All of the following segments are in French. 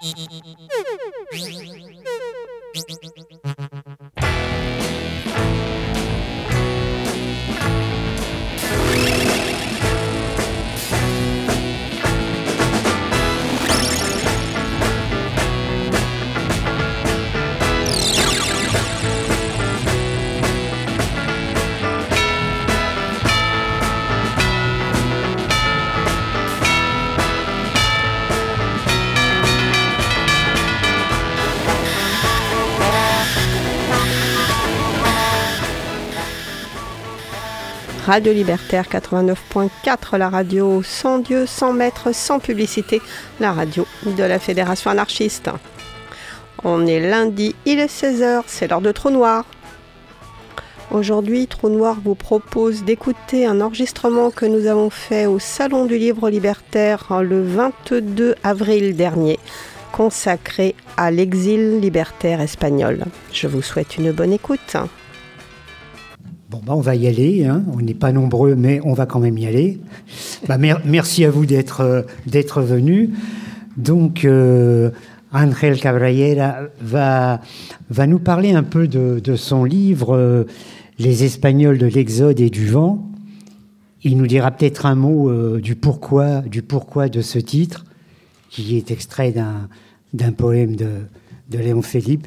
Radio Libertaire 89.4, la radio sans Dieu, sans maître, sans publicité, la radio de la Fédération anarchiste. On est lundi, il est 16h, c'est l'heure de Trou Noir. Aujourd'hui, Trou Noir vous propose d'écouter un enregistrement que nous avons fait au Salon du Livre Libertaire le 22 avril dernier, consacré à l'exil libertaire espagnol. Je vous souhaite une bonne écoute. Bon, on va y aller, hein. On n'est pas nombreux, mais on va quand même y aller. Merci à vous d'être venus. Donc, Ángel Caballera va nous parler un peu de son livre Les Espagnols de l'Exode et du vent. Il nous dira peut-être un mot du pourquoi de ce titre, qui est extrait d'un poème de León Felipe.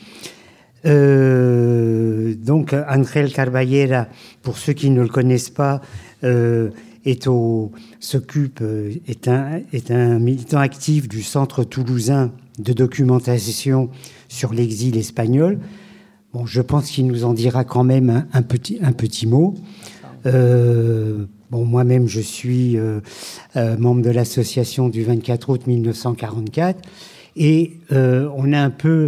Donc Ángel Caballera, pour ceux qui ne le connaissent pas, est un militant actif du Centre toulousain de documentation sur l'exil espagnol. Bon, je pense qu'il nous en dira quand même un petit mot. Moi-même, je suis membre de l'association du 24 août 1944 et on a un peu...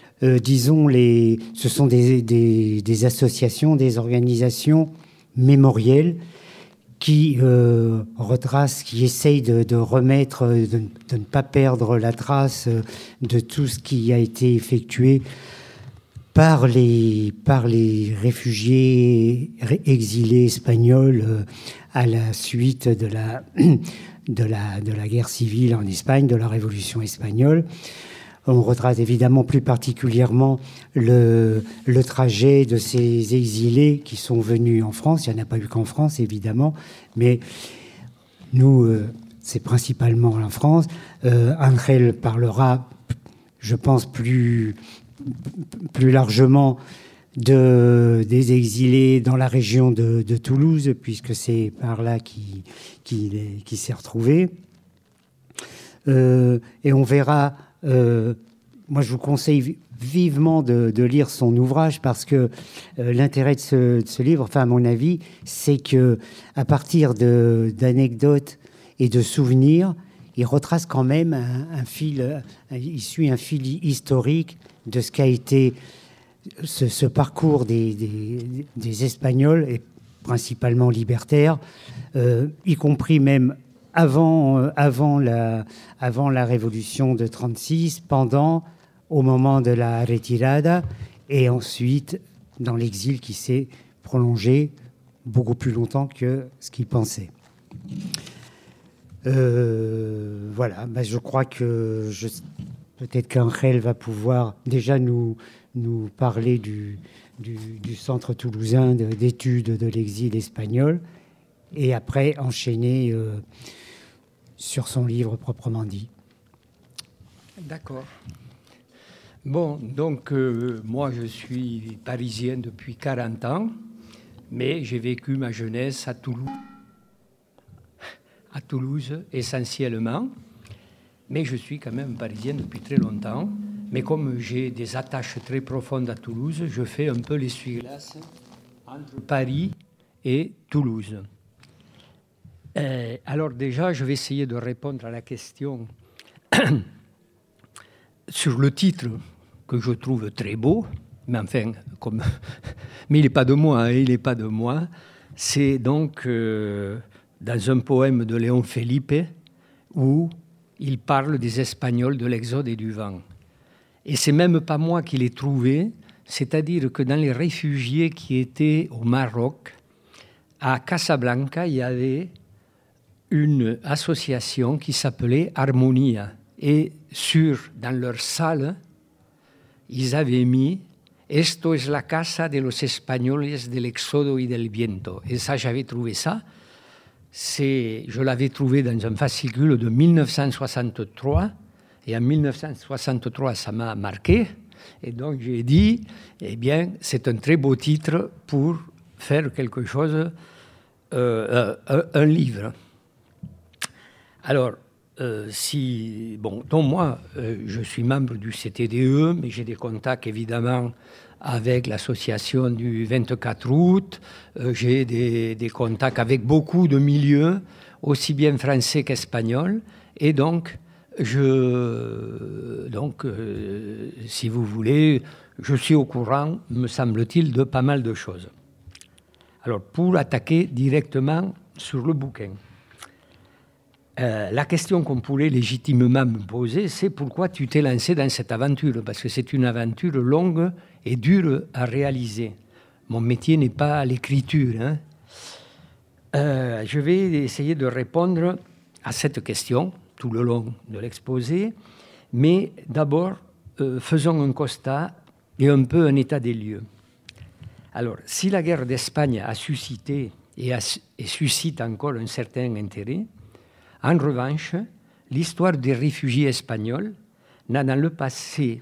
ce sont des associations, des organisations mémorielles qui retracent, qui essayent de remettre, de ne pas perdre la trace de tout ce qui a été effectué par les réfugiés exilés espagnols à la suite de la guerre civile en Espagne, de la Révolution espagnole. On retrace évidemment plus particulièrement le trajet de ces exilés qui sont venus en France. Il n'y en a pas eu qu'en France, évidemment, mais nous, c'est principalement en France. Ángel parlera, je pense, plus largement des exilés dans la région de Toulouse, puisque c'est par là qu'il s'est retrouvé. Et on verra... moi, je vous conseille vivement de lire son ouvrage parce que l'intérêt de ce livre, enfin à mon avis, c'est que à partir d'anecdotes et de souvenirs, il retrace quand même il suit un fil historique de ce qu'a été ce parcours des Espagnols, et principalement libertaires, y compris même avant la révolution de 1936, pendant, au moment de la retirada, et ensuite dans l'exil qui s'est prolongé beaucoup plus longtemps que ce qu'il pensait. Voilà, je crois que peut-être qu'Ángel va pouvoir déjà nous parler du Centre toulousain d'études de l'exil espagnol, et après enchaîner sur son livre proprement dit. D'accord. Bon, donc moi je suis parisien depuis 40 ans, mais j'ai vécu ma jeunesse à Toulouse essentiellement, mais je suis quand même parisien depuis très longtemps. Mais comme j'ai des attaches très profondes à Toulouse, je fais un peu l'essuie-glace entre Paris et Toulouse. Alors déjà, je vais essayer de répondre à la question sur le titre que je trouve très beau, mais enfin, mais il n'est pas de moi, il n'est pas de moi. C'est donc dans un poème de León Felipe où il parle des Espagnols de l'Exode et du vent. Et c'est même pas moi qui l'ai trouvé, c'est-à-dire que dans les réfugiés qui étaient au Maroc, à Casablanca, il y avait une association qui s'appelait Harmonia et dans leur salle, ils avaient mis « Esto es la casa de los españoles del éxodo y del viento ». Et ça, j'avais trouvé ça. Je l'avais trouvé dans un fascicule de 1963. Et en 1963, ça m'a marqué. Et donc, j'ai dit, eh bien, c'est un très beau titre pour faire quelque chose, un livre. Alors, donc moi, je suis membre du CTDE, mais j'ai des contacts évidemment avec l'association du 24 août. J'ai des contacts avec beaucoup de milieux, aussi bien français qu'espagnols. Et donc, si vous voulez, je suis au courant, me semble-t-il, de pas mal de choses. Alors, pour attaquer directement sur le bouquin, la question qu'on pourrait légitimement me poser, c'est pourquoi tu t'es lancé dans cette aventure, parce que c'est une aventure longue et dure à réaliser. Mon métier n'est pas l'écriture, hein. Je vais essayer de répondre à cette question tout le long de l'exposé, mais d'abord, faisons un constat et un peu un état des lieux. Alors, si la guerre d'Espagne a suscité et suscite encore un certain intérêt, en revanche, l'histoire des réfugiés espagnols n'a dans le passé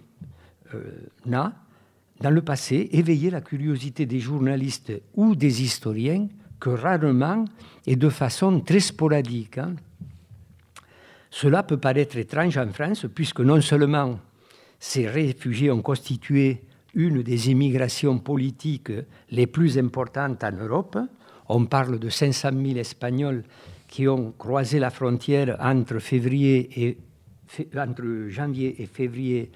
éveillé la curiosité des journalistes ou des historiens que rarement et de façon très sporadique. Hein. Cela peut paraître étrange en France, puisque non seulement ces réfugiés ont constitué une des immigrations politiques les plus importantes en Europe. On parle de 500 000 Espagnols qui ont croisé la frontière entre janvier et février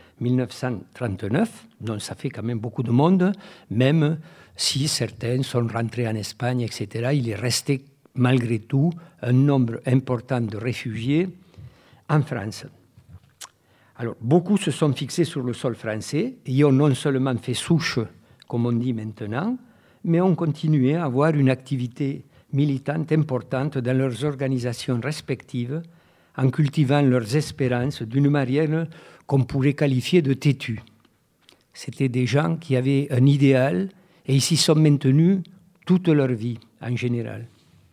1939. Donc ça fait quand même beaucoup de monde, même si certains sont rentrés en Espagne, etc. Il est resté malgré tout un nombre important de réfugiés en France. Alors, beaucoup se sont fixés sur le sol français et ont non seulement fait souche, comme on dit maintenant, mais ont continué à avoir une activité militante importante dans leurs organisations respectives, en cultivant leurs espérances d'une manière qu'on pourrait qualifier de têtue. C'était des gens qui avaient un idéal et ils s'y sont maintenus toute leur vie, en général.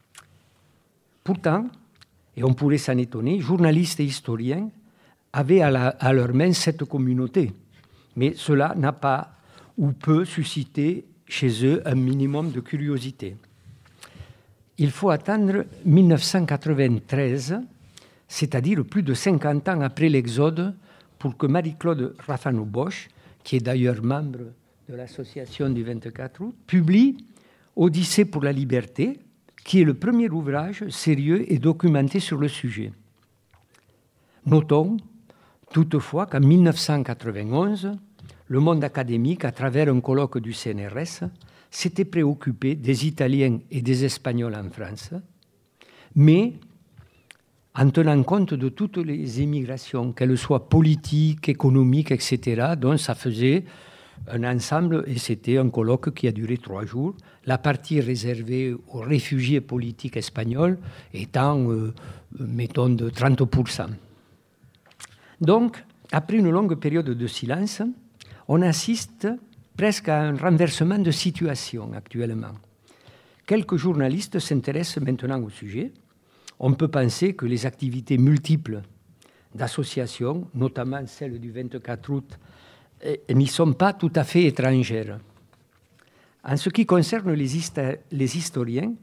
Pourtant, et on pourrait s'en étonner, journalistes et historiens avaient à leur main cette communauté. Mais cela n'a pas ou peu suscité chez eux un minimum de curiosité. Il faut attendre 1993, c'est-à-dire plus de 50 ans après l'Exode, pour que Marie-Claude Raphanou-Bosch, qui est d'ailleurs membre de l'association du 24 août, publie « Odyssée pour la liberté », qui est le premier ouvrage sérieux et documenté sur le sujet. Notons toutefois qu'en 1991, le monde académique, à travers un colloque du CNRS, s'était préoccupé des Italiens et des Espagnols en France, mais en tenant compte de toutes les immigrations, qu'elles soient politiques, économiques, etc., dont ça faisait un ensemble, et c'était un colloque qui a duré 3 jours, la partie réservée aux réfugiés politiques espagnols étant, mettons, de 30%. Donc, après une longue période de silence, on assiste presque à un renversement de situation actuellement. Quelques journalistes s'intéressent maintenant au sujet. On peut penser que les activités multiples d'associations, notamment celle du 24 août, n'y sont pas tout à fait étrangères. En ce qui concerne les historiens,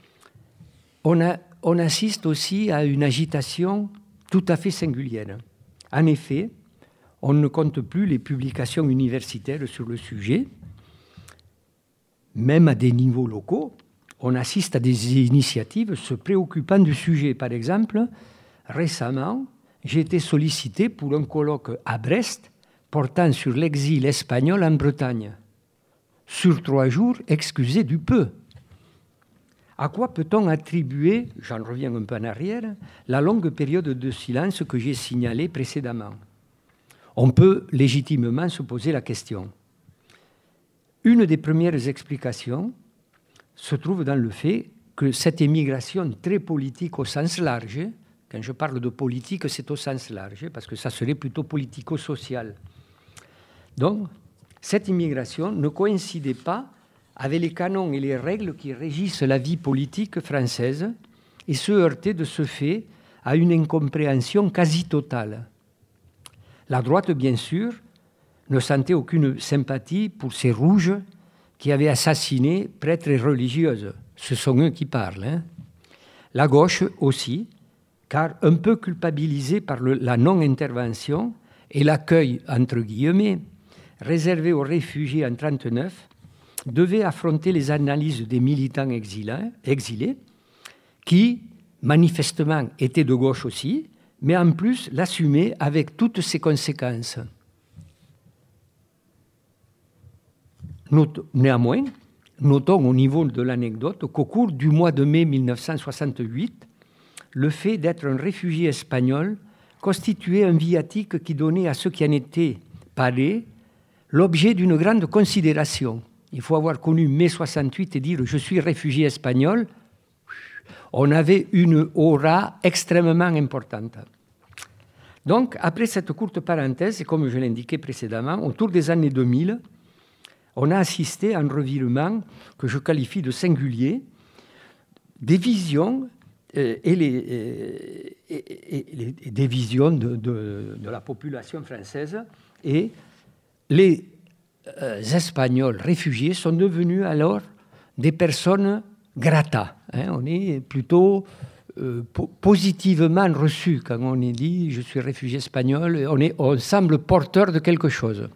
on assiste aussi à une agitation tout à fait singulière. En effet, on ne compte plus les publications universitaires sur le sujet. Même à des niveaux locaux, on assiste à des initiatives se préoccupant du sujet. Par exemple, récemment, j'ai été sollicité pour un colloque à Brest portant sur l'exil espagnol en Bretagne. Sur 3 jours, excusez du peu. À quoi peut-on attribuer, j'en reviens un peu en arrière, la longue période de silence que j'ai signalée précédemment? On peut légitimement se poser la question. Une des premières explications se trouve dans le fait que cette émigration très politique au sens large, Quand je parle de politique, c'est au sens large, parce que ça serait plutôt politico-social. Donc, cette immigration ne coïncidait pas avec les canons et les règles qui régissent la vie politique française et se heurtait de ce fait à une incompréhension quasi totale. La droite, bien sûr, ne sentait aucune sympathie pour ces rouges qui avaient assassiné prêtres et religieuses. Ce sont eux qui parlent. Hein. La gauche aussi, car un peu culpabilisée par la non-intervention et l'accueil, entre guillemets, réservé aux réfugiés en 1939, devait affronter les analyses des militants exilés qui, manifestement, étaient de gauche aussi, mais en plus l'assumaient avec toutes ses conséquences. Néanmoins, notons au niveau de l'anecdote qu'au cours du mois de mai 1968, le fait d'être un réfugié espagnol constituait un viatique qui donnait à ceux qui en étaient parés l'objet d'une grande considération. Il faut avoir connu mai 68 et dire « je suis réfugié espagnol ». On avait une aura extrêmement importante. Donc, après cette courte parenthèse, et comme je l'indiquais précédemment, autour des années 2000, on a assisté à un revirement que je qualifie de singulier, des visions des visions de la population française, et les Espagnols réfugiés sont devenus alors des personnes grata. Hein, on est plutôt positivement reçus quand on est dit « je suis réfugié espagnol », on semble porteur de quelque chose.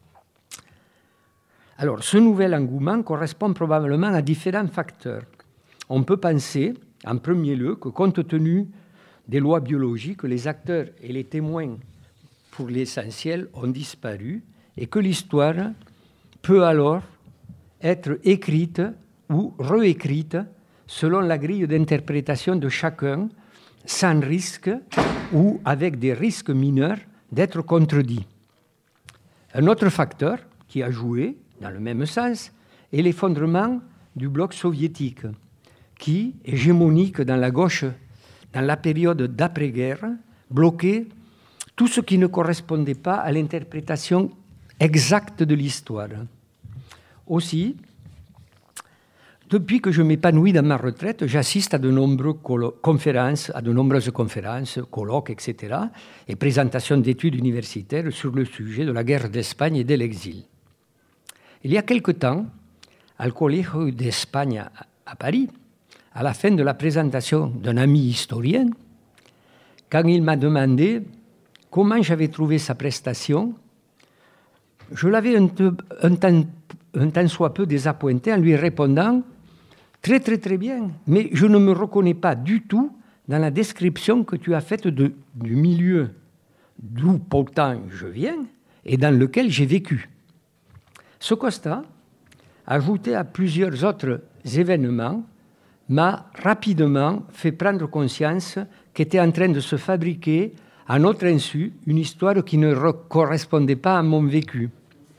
Alors, ce nouvel engouement correspond probablement à différents facteurs. On peut penser, en premier lieu, que compte tenu des lois biologiques, les acteurs et les témoins, pour l'essentiel, ont disparu et que l'histoire peut alors être écrite ou réécrite selon la grille d'interprétation de chacun, sans risque ou avec des risques mineurs d'être contredit. Un autre facteur qui a joué dans le même sens est l'effondrement du bloc soviétique, qui, hégémonique dans la gauche dans la période d'après-guerre, bloquait tout ce qui ne correspondait pas à l'interprétation exacte de l'histoire. Aussi, depuis que je m'épanouis dans ma retraite, j'assiste à de nombreuses conférences, colloques, etc., et présentations d'études universitaires sur le sujet de la guerre d'Espagne et de l'exil. Il y a quelque temps, au Colegio d'Espagne à Paris, à la fin de la présentation d'un ami historien, quand il m'a demandé comment j'avais trouvé sa prestation, je l'avais un tant soit peu désappointé en lui répondant « Très, très, très bien, mais je ne me reconnais pas du tout dans la description que tu as faite du milieu d'où pourtant je viens et dans lequel j'ai vécu. » Ce constat, ajouté à plusieurs autres événements, m'a rapidement fait prendre conscience qu'était en train de se fabriquer, à notre insu, une histoire qui ne correspondait pas à mon vécu.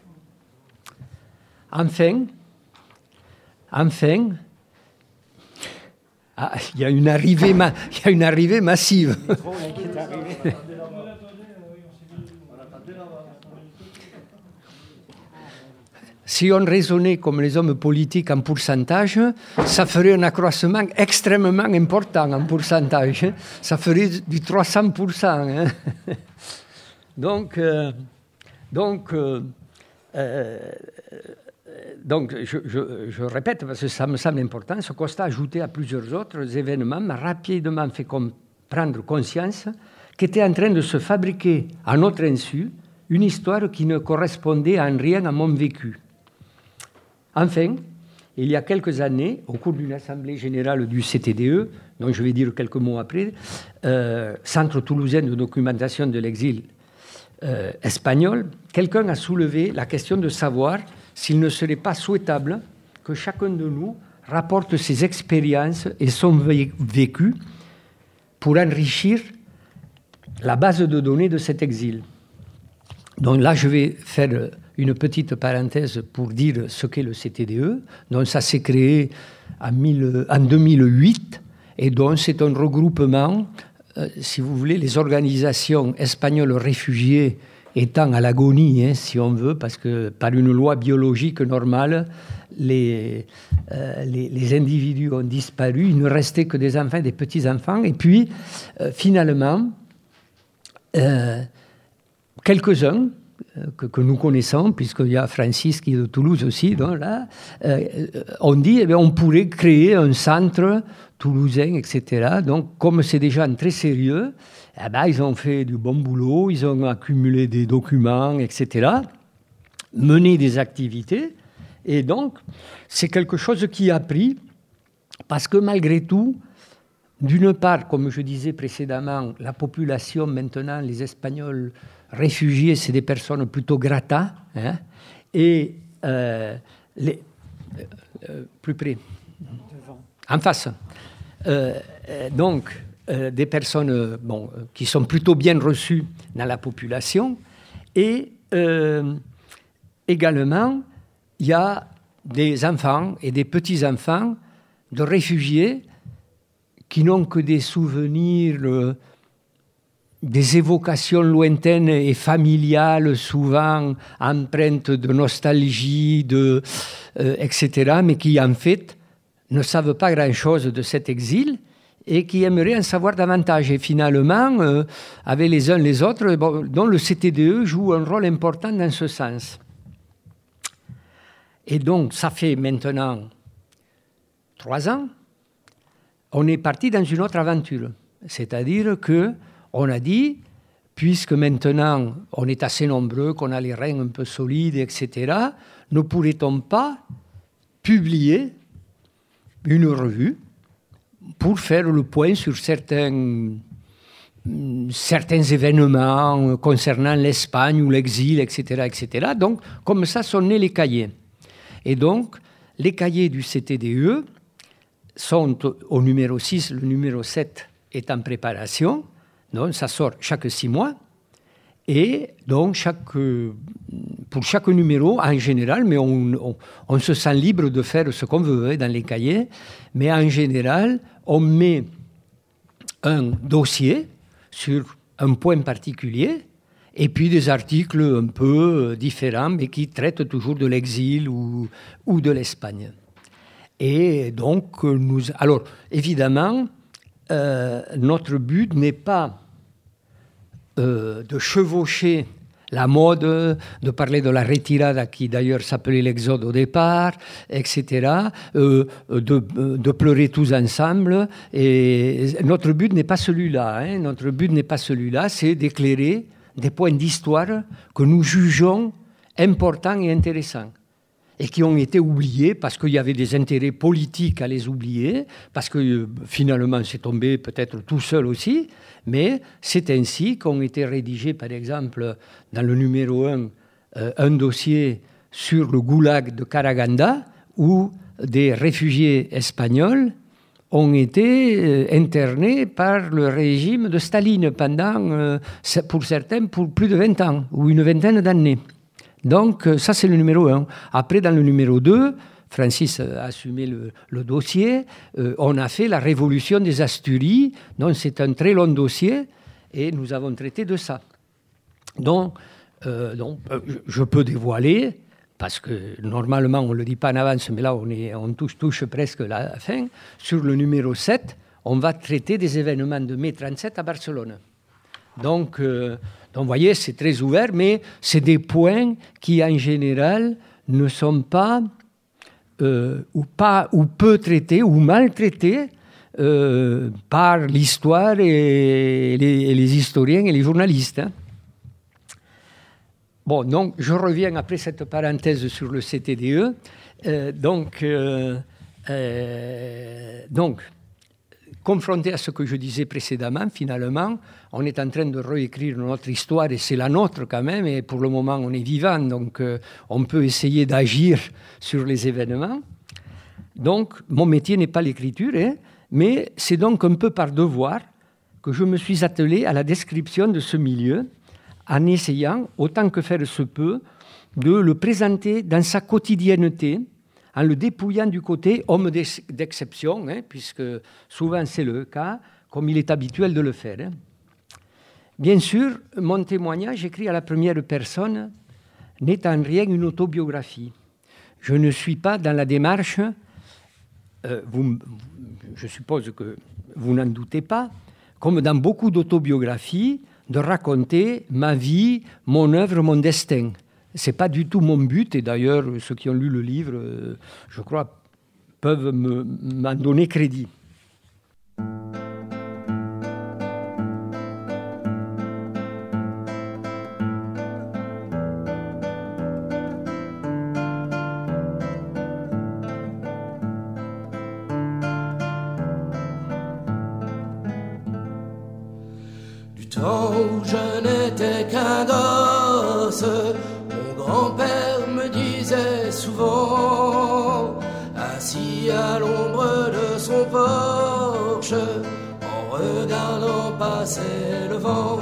Enfin, il y a une arrivée massive. Si on raisonnait comme les hommes politiques en pourcentage, ça ferait un accroissement extrêmement important en pourcentage. Ça ferait du 300%. Hein. Donc, je répète, parce que ça me semble important, ce constat ajouté à plusieurs autres événements m'a rapidement fait prendre conscience qu'était en train de se fabriquer, à notre insu, une histoire qui ne correspondait en rien à mon vécu. Enfin, il y a quelques années, au cours d'une assemblée générale du CTDE, dont je vais dire quelques mots après, Centre toulousain de documentation de l'exil espagnol, quelqu'un a soulevé la question de savoir s'il ne serait pas souhaitable que chacun de nous rapporte ses expériences et son vécu pour enrichir la base de données de cet exil. Donc là, je vais faire une petite parenthèse pour dire ce qu'est le CTDE. Donc ça s'est créé en 2008 et donc c'est un regroupement si vous voulez, les organisations espagnoles réfugiées étant à l'agonie, hein, si on veut, parce que par une loi biologique normale, les individus ont disparu, il ne restait que des enfants, des petits-enfants, et puis finalement, quelques-uns que nous connaissons, puisqu'il y a Francis qui est de Toulouse aussi, donc là, on dit on pourrait créer un centre toulousain, etc. Donc, comme c'est des gens très sérieux, ils ont fait du bon boulot, ils ont accumulé des documents, etc., mené des activités, et donc, c'est quelque chose qui a pris, parce que malgré tout, d'une part, comme je disais précédemment, la population maintenant, les Espagnols réfugiés, c'est des personnes plutôt gratas, hein, et plus près, en face. Donc, des personnes qui sont plutôt bien reçues dans la population, et également, il y a des enfants et des petits-enfants de réfugiés qui n'ont que des souvenirs, des évocations lointaines et familiales, souvent empreintes de nostalgie, etc., mais qui, en fait, ne savent pas grand-chose de cet exil et qui aimeraient en savoir davantage. Et finalement, avec les uns les autres, dont le CTDE joue un rôle important dans ce sens. Et donc, ça fait maintenant 3 ans, on est parti dans une autre aventure. C'est-à-dire qu'on a dit, puisque maintenant on est assez nombreux, qu'on a les reins un peu solides, etc., ne pourrait-on pas publier une revue pour faire le point sur certains événements concernant l'Espagne ou l'exil, etc., etc. Donc, comme ça sont nés les cahiers. Et donc, les cahiers du CTDE sont au numéro 6, le numéro 7 est en préparation, donc ça sort chaque 6 mois, et donc pour chaque numéro, en général, mais on se sent libre de faire ce qu'on veut dans les cahiers, mais en général, on met un dossier sur un point particulier, et puis des articles un peu différents, mais qui traitent toujours de l'exil ou de l'Espagne. Et donc, alors, évidemment, notre but n'est pas de chevaucher la mode, de parler de la retirada, qui d'ailleurs s'appelait l'Exode au départ, etc., de pleurer tous ensemble. Et notre but n'est pas celui-là. Hein. Notre but n'est pas celui-là, c'est d'éclairer des points d'histoire que nous jugeons importants et intéressants, et qui ont été oubliés parce qu'il y avait des intérêts politiques à les oublier, parce que finalement c'est tombé peut-être tout seul aussi, mais c'est ainsi qu'ont été rédigés, par exemple, dans le numéro 1, un dossier sur le goulag de Karaganda, où des réfugiés espagnols ont été internés par le régime de Staline pendant, pour certains, pour plus de 20 ans, ou une vingtaine d'années. Donc, ça, c'est le numéro 1. Après, dans le numéro 2, Francis a assumé le dossier. On a fait la révolution des Asturies. Donc, c'est un très long dossier et nous avons traité de ça. Donc je peux dévoiler, parce que normalement, on ne le dit pas en avance, mais là, on touche presque la fin. Sur le numéro 7, on va traiter des événements de mai 37 à Barcelone. Donc, vous voyez, c'est très ouvert, mais c'est des points qui, en général, ne sont pas ou peu traités ou mal traités par l'histoire et les historiens et les journalistes. Hein. Bon, donc, je reviens après cette parenthèse sur le CTDE. Donc, confronté à ce que je disais précédemment, finalement, on est en train de réécrire notre histoire, et c'est la nôtre quand même, et pour le moment, on est vivant, donc on peut essayer d'agir sur les événements. Donc, mon métier n'est pas l'écriture, hein, mais c'est donc un peu par devoir que je me suis attelé à la description de ce milieu, en essayant, autant que faire se peut, de le présenter dans sa quotidienneté, en le dépouillant du côté homme d'exception, hein, puisque souvent c'est le cas, comme il est habituel de le faire. Hein. Bien sûr, mon témoignage écrit à la première personne n'est en rien une autobiographie. Je ne suis pas dans la démarche, je suppose que vous n'en doutez pas, comme dans beaucoup d'autobiographies, de raconter ma vie, mon œuvre, mon destin. Ce n'est pas du tout mon but, et d'ailleurs, ceux qui ont lu le livre, je crois, peuvent m'en donner crédit. Du temps où je n'étais qu'un gosse, mon grand-père me disait souvent, assis à l'ombre de son porche, en regardant passer le vent,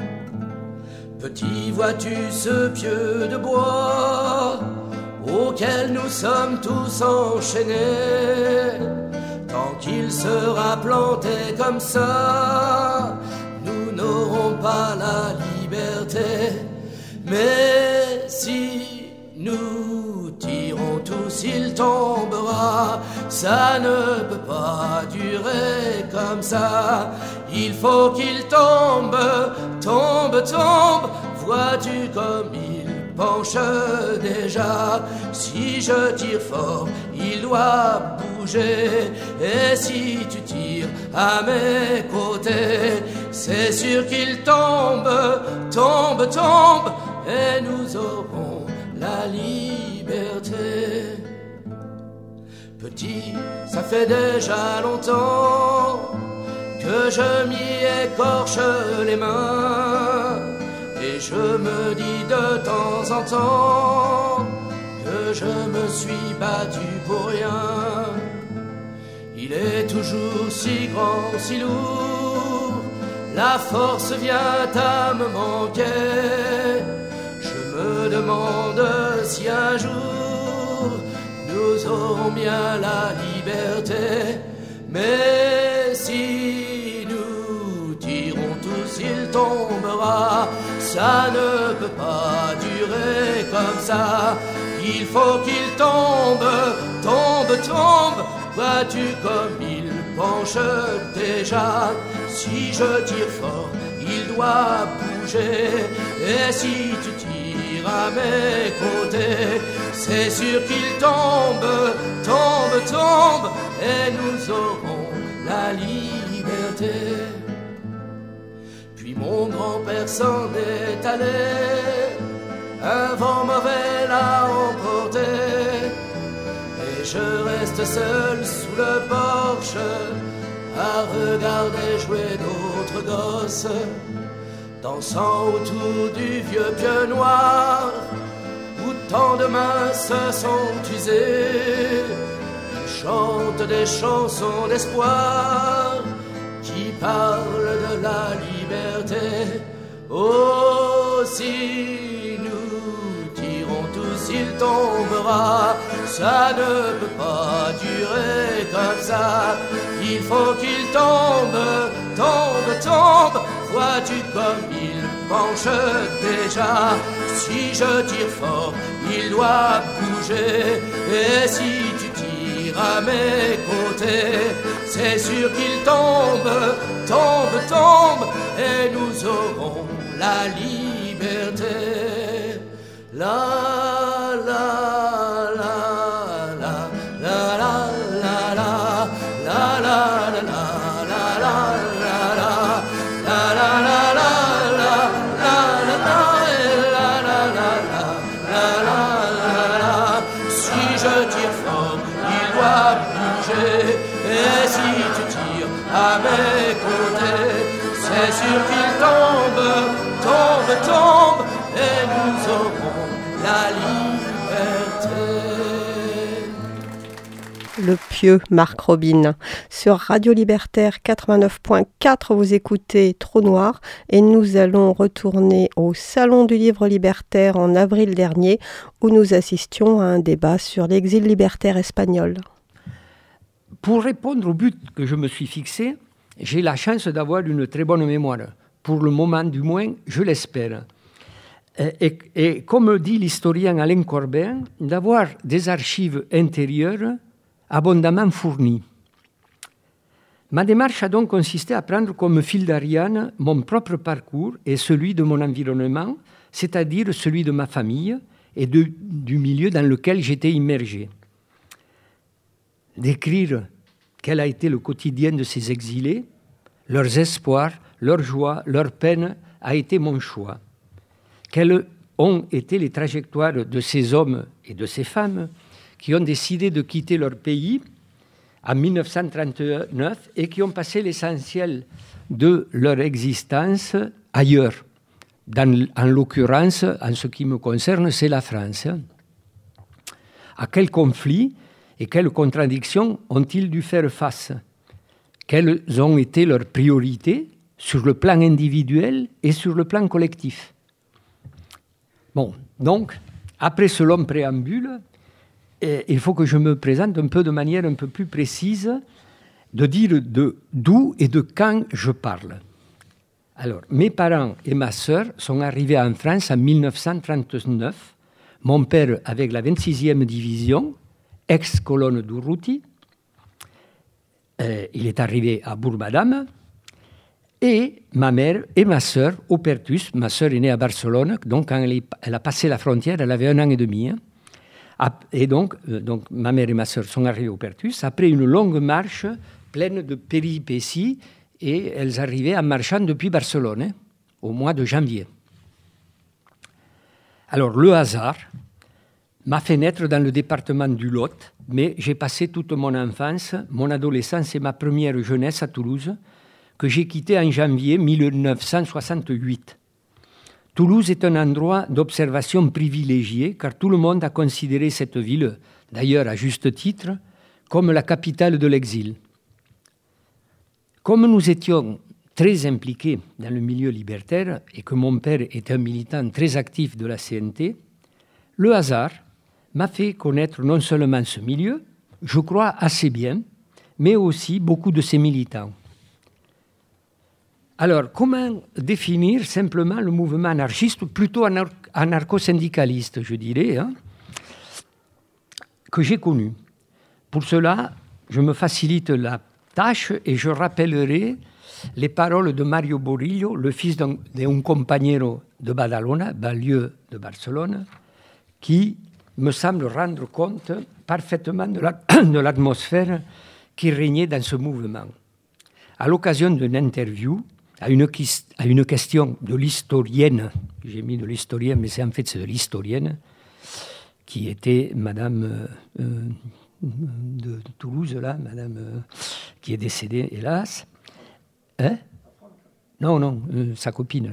petit, vois-tu ce pieu de bois auquel nous sommes tous enchaînés, tant qu'il sera planté comme ça, nous n'aurons pas la liberté. Mais si nous tirons tous, il tombera. Ça ne peut pas durer comme ça. Il faut qu'il tombe, tombe, tombe. Vois-tu comme il penche déjà. Si je tire fort, il doit bouger. Et si tu tires à mes côtés, c'est sûr qu'il tombe, tombe, tombe. Et nous aurons la liberté. Petit, ça fait déjà longtemps que je m'y écorche les mains. Et je me dis de temps en temps que je me suis battu pour rien. Il est toujours si grand, si lourd, la force vient à me manquer. Je me demande si un jour nous aurons bien la liberté. Mais si nous tirons tous, il tombera. Ça ne peut pas durer comme ça. Il faut qu'il tombe, tombe, tombe. Vois-tu comme il penche déjà. Si je tire fort, il doit bouger. Et si tu tires à mes côtés, c'est sûr qu'il tombe, tombe, tombe. Et nous aurons la liberté. Puis mon grand-père s'en est allé, un vent mauvais l'a emporté, et je reste seul sous le porche à regarder jouer d'autres gosses, dansant autour du vieux pieu noir, où tant de mains se sont usées. Ils chantent des chansons d'espoir qui parlent de la liberté. Oh, si nous tirons tous, il tombera. Ça ne peut pas durer comme ça. Il faut qu'il tombe, tombe, tombe. Vois-tu comme il penche déjà. Si je tire fort, il doit bouger. Et si tu tires à mes côtés, c'est sûr qu'il tombe, tombe, tombe. Et nous aurons la liberté. La, la, la, la, la, la, la, la, la, la, la, et si tu tires à mes côtés, c'est sûr qu'il tombe, tombe, tombe, et nous aurons la liberté. Le pieux Marc Robin. Sur Radio Libertaire 89.4, vous écoutez Trou Noir et nous allons retourner au Salon du Livre Libertaire en avril dernier où nous assistions à un débat sur l'exil libertaire espagnol. Pour répondre au but que je me suis fixé, j'ai la chance d'avoir une très bonne mémoire. Pour le moment, du moins, je l'espère. Et comme dit l'historien Alain Corbin, d'avoir des archives intérieures abondamment fournies. Ma démarche a donc consisté à prendre comme fil d'Ariane mon propre parcours et celui de mon environnement, c'est-à-dire celui de ma famille et du milieu dans lequel j'étais immergé. Décrire quel a été le quotidien de ces exilés, leurs espoirs, leurs joies, leurs peines, a été mon choix. Quelles ont été les trajectoires de ces hommes et de ces femmes qui ont décidé de quitter leur pays en 1939 et qui ont passé l'essentiel de leur existence ailleurs. En l'occurrence, en ce qui me concerne, c'est la France. À quels conflits et quelles contradictions ont-ils dû faire face? Quelles ont été leurs priorités sur le plan individuel et sur le plan collectif? Bon, donc, après ce long préambule, il faut que je me présente un peu de manière un peu plus précise, de dire d'où et de quand je parle. Alors, mes parents et ma sœur sont arrivés en France en 1939. Mon père avec la 26e division, ex-colonne d'Urruti. Il est arrivé à Bourg-Madame. Et ma mère et ma sœur au Perthus. Ma sœur est née à Barcelone, donc quand elle a passé la frontière, elle avait 1 an et demi. Et donc ma mère et ma sœur sont arrivées au Perthus après une longue marche pleine de péripéties, et elles arrivaient en marchant depuis Barcelone, au mois de janvier. Alors le hasard m'a fait naître dans le département du Lot, mais j'ai passé toute mon enfance, mon adolescence et ma première jeunesse à Toulouse, que j'ai quitté en janvier 1968. Toulouse est un endroit d'observation privilégié, car tout le monde a considéré cette ville, d'ailleurs à juste titre, comme la capitale de l'exil. Comme nous étions très impliqués dans le milieu libertaire et que mon père était un militant très actif de la CNT, le hasard m'a fait connaître non seulement ce milieu, je crois assez bien, mais aussi beaucoup de ses militants. Alors, comment définir simplement le mouvement anarchiste, plutôt anarcho-syndicaliste, je dirais, que j'ai connu? Pour cela, je me facilite la tâche et je rappellerai les paroles de Mario Borillo, le fils d'un compañero de Badalona, banlieue de Barcelone, qui me semble rendre compte parfaitement de l'atmosphère qui régnait dans ce mouvement. À l'occasion d'une interview, à une question de l'historienne, j'ai mis de l'historienne, mais c'est de l'historienne, qui était Madame de Toulouse, là, Madame qui est décédée, hélas. Non, sa copine.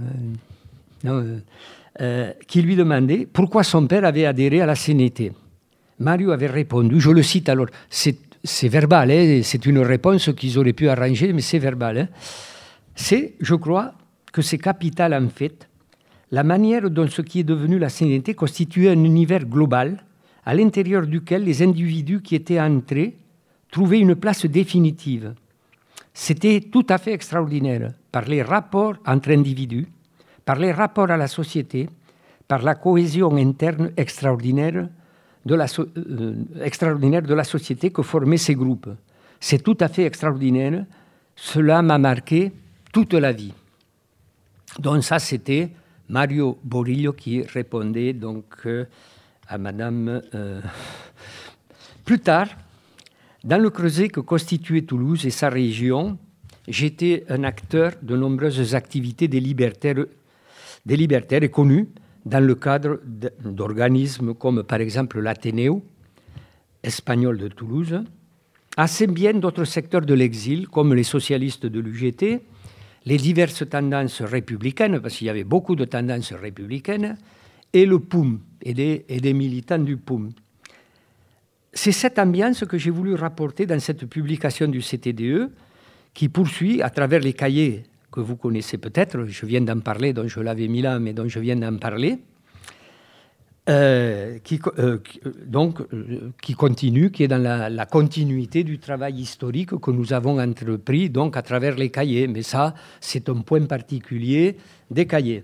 Qui lui demandait pourquoi son père avait adhéré à la CNT. Mario avait répondu, je le cite alors, c'est verbal, c'est une réponse qu'ils auraient pu arranger, mais c'est verbal. Je crois que c'est capital en fait, la manière dont ce qui est devenu la CNT constituait un univers global à l'intérieur duquel les individus qui étaient entrés trouvaient une place définitive. C'était tout à fait extraordinaire par les rapports entre individus, par les rapports à la société, par la cohésion interne extraordinaire de la société que formaient ces groupes. C'est tout à fait extraordinaire. Cela m'a marqué toute la vie. Donc ça, c'était Mario Borillo qui répondait donc à Madame. Plus tard, dans le creuset que constituait Toulouse et sa région, j'étais un acteur de nombreuses activités des libertaires et connus dans le cadre d'organismes comme par exemple l'Athénéo espagnol de Toulouse, assez bien d'autres secteurs de l'exil comme les socialistes de l'UGT, les diverses tendances républicaines, parce qu'il y avait beaucoup de tendances républicaines, et le POUM, et des militants du POUM. C'est cette ambiance que j'ai voulu rapporter dans cette publication du CTDE, qui poursuit à travers les cahiers que vous connaissez peut-être, je viens d'en parler, dont je l'avais mis là, mais dont je viens d'en parler, qui continue, qui est dans la continuité du travail historique que nous avons entrepris donc à travers les cahiers. Mais ça, c'est un point particulier des cahiers.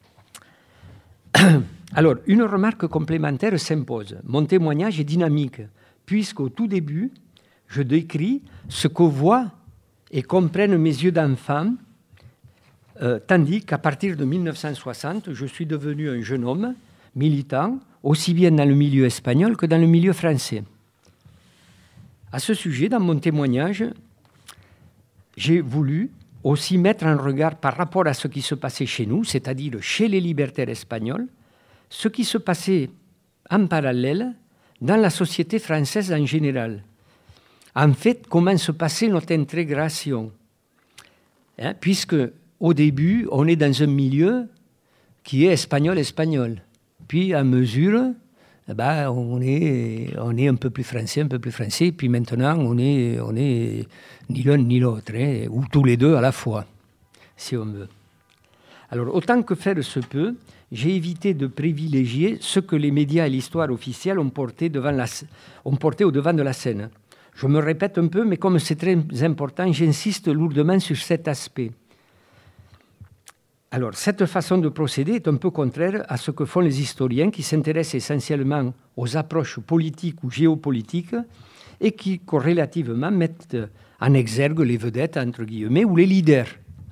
Alors, une remarque complémentaire s'impose. Mon témoignage est dynamique, puisqu'au tout début, je décris ce que voient et comprennent mes yeux d'enfant, tandis qu'à partir de 1960, je suis devenu un jeune homme militant, aussi bien dans le milieu espagnol que dans le milieu français. À ce sujet, dans mon témoignage, j'ai voulu aussi mettre en regard par rapport à ce qui se passait chez nous, c'est-à-dire chez les libertaires espagnols, ce qui se passait en parallèle dans la société française en général. En fait, comment se passait notre intégration, puisque au début, on est dans un milieu qui est espagnol-espagnol. Puis, à mesure, on est un peu plus français, puis maintenant, on est ni l'un ni l'autre, ou tous les deux à la fois, si on veut. Alors, autant que faire se peut, j'ai évité de privilégier ce que les médias et l'histoire officielle ont porté au devant de la scène. Je me répète un peu, mais comme c'est très important, j'insiste lourdement sur cet aspect. Alors, cette façon de procéder est un peu contraire à ce que font les historiens qui s'intéressent essentiellement aux approches politiques ou géopolitiques et qui, corrélativement, mettent en exergue les vedettes, entre guillemets, ou les leaders.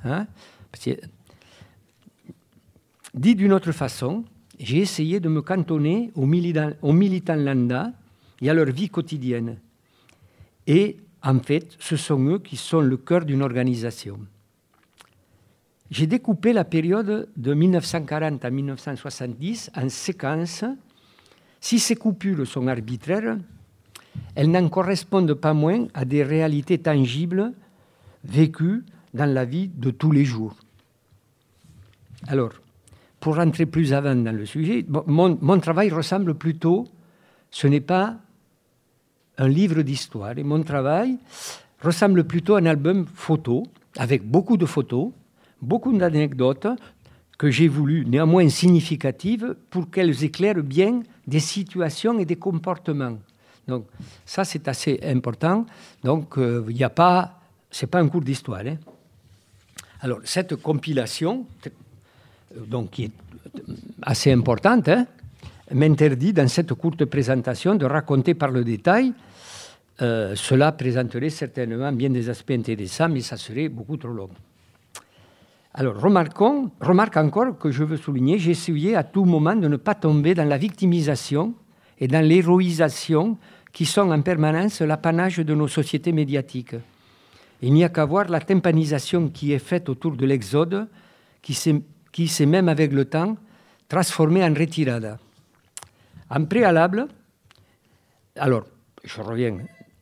Dit d'une autre façon, j'ai essayé de me cantonner aux militants lambda et à leur vie quotidienne. Et, en fait, ce sont eux qui sont le cœur d'une organisation. J'ai découpé la période de 1940 à 1970 en séquences. Si ces coupures sont arbitraires, elles n'en correspondent pas moins à des réalités tangibles vécues dans la vie de tous les jours. Alors, pour rentrer plus avant dans le sujet, mon travail ressemble plutôt, ce n'est pas un livre d'histoire, et mon travail ressemble plutôt à un album photo, avec beaucoup de photos, beaucoup d'anecdotes que j'ai voulu néanmoins significatives pour qu'elles éclairent bien des situations et des comportements. Donc ça, c'est assez important. Donc il n'y a pas, c'est pas un cours d'histoire. Alors cette compilation, donc qui est assez importante, m'interdit dans cette courte présentation de raconter par le détail. Cela présenterait certainement bien des aspects intéressants, mais ça serait beaucoup trop long. Alors, remarque encore que je veux souligner, j'ai essayé à tout moment de ne pas tomber dans la victimisation et dans l'héroïsation qui sont en permanence l'apanage de nos sociétés médiatiques. Il n'y a qu'à voir la tympanisation qui est faite autour de l'Exode, qui s'est même avec le temps transformée en retirada. En préalable, alors, je reviens.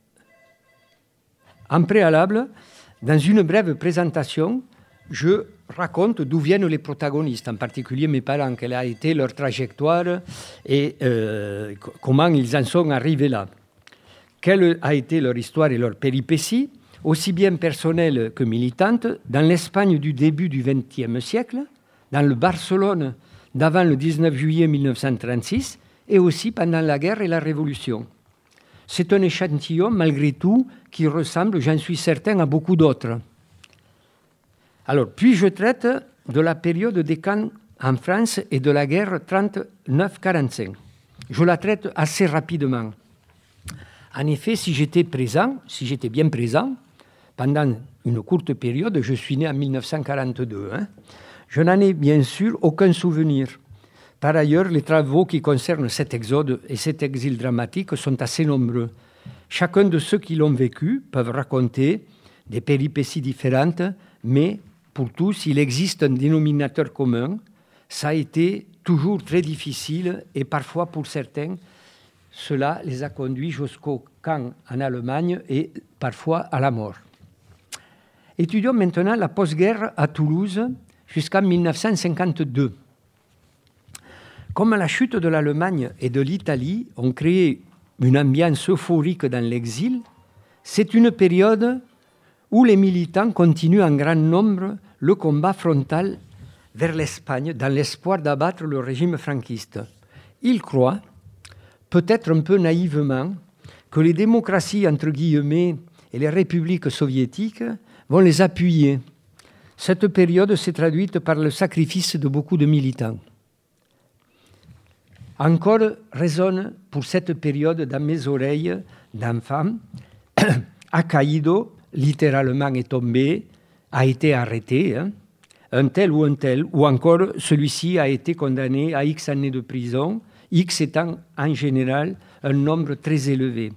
En préalable, dans une brève présentation, je raconte d'où viennent les protagonistes, en particulier mes parents, quelle a été leur trajectoire et comment ils en sont arrivés là. Quelle a été leur histoire et leur péripétie, aussi bien personnelle que militante, dans l'Espagne du début du XXe siècle, dans le Barcelone d'avant le 19 juillet 1936 et aussi pendant la guerre et la Révolution. C'est un échantillon, malgré tout, qui ressemble, j'en suis certain, à beaucoup d'autres. Alors, puis je traite de la période des camps en France et de la guerre 39-45. Je la traite assez rapidement. En effet, si j'étais bien présent, pendant une courte période, je suis né en 1942, je n'en ai bien sûr aucun souvenir. Par ailleurs, les travaux qui concernent cet exode et cet exil dramatique sont assez nombreux. Chacun de ceux qui l'ont vécu peuvent raconter des péripéties différentes, mais pour tous, il existe un dénominateur commun. Ça a été toujours très difficile et parfois, pour certains, cela les a conduits jusqu'au camp en Allemagne et parfois à la mort. Étudions maintenant la post-guerre à Toulouse jusqu'en 1952. Comme la chute de l'Allemagne et de l'Italie ont créé une ambiance euphorique dans l'exil, c'est une période où les militants continuent en grand nombre le combat frontal vers l'Espagne dans l'espoir d'abattre le régime franquiste. Il croit, peut-être un peu naïvement, que les démocraties, entre guillemets, et les républiques soviétiques vont les appuyer. Cette période s'est traduite par le sacrifice de beaucoup de militants. Encore résonne pour cette période dans mes oreilles d'enfant, a caído, littéralement est tombé, a été arrêté, un tel, ou encore celui-ci a été condamné à X années de prison, X étant en général un nombre très élevé.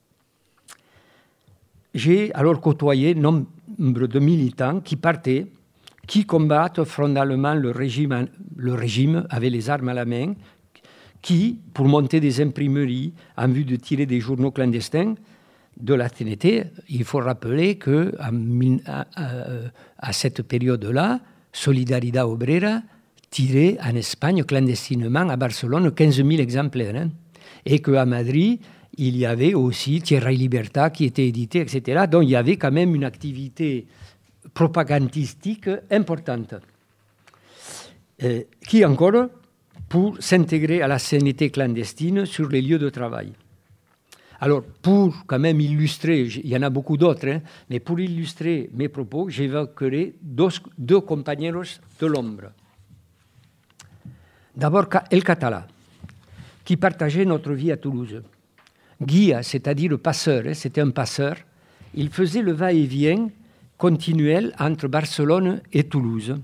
J'ai alors côtoyé nombre de militants qui partaient, qui combattent frontalement le régime avec les armes à la main, qui, pour monter des imprimeries en vue de tirer des journaux clandestins de la TNT, il faut rappeler qu'à cette période-là, Solidaridad Obrera tirait en Espagne clandestinement à Barcelone 15 000 exemplaires. Et qu'à Madrid, il y avait aussi Tierra y Libertad qui était édité, etc. Donc il y avait quand même une activité propagandistique importante. Qui encore pour s'intégrer à la CNT clandestine sur les lieux de travail. Alors, pour quand même illustrer, il y en a beaucoup d'autres, mais pour illustrer mes propos, j'évoquerai deux compañeros de l'ombre. D'abord, El Català, qui partageait notre vie à Toulouse. Guia, c'est-à-dire passeur, c'était un passeur. Il faisait le va-et-vient continuel entre Barcelone et Toulouse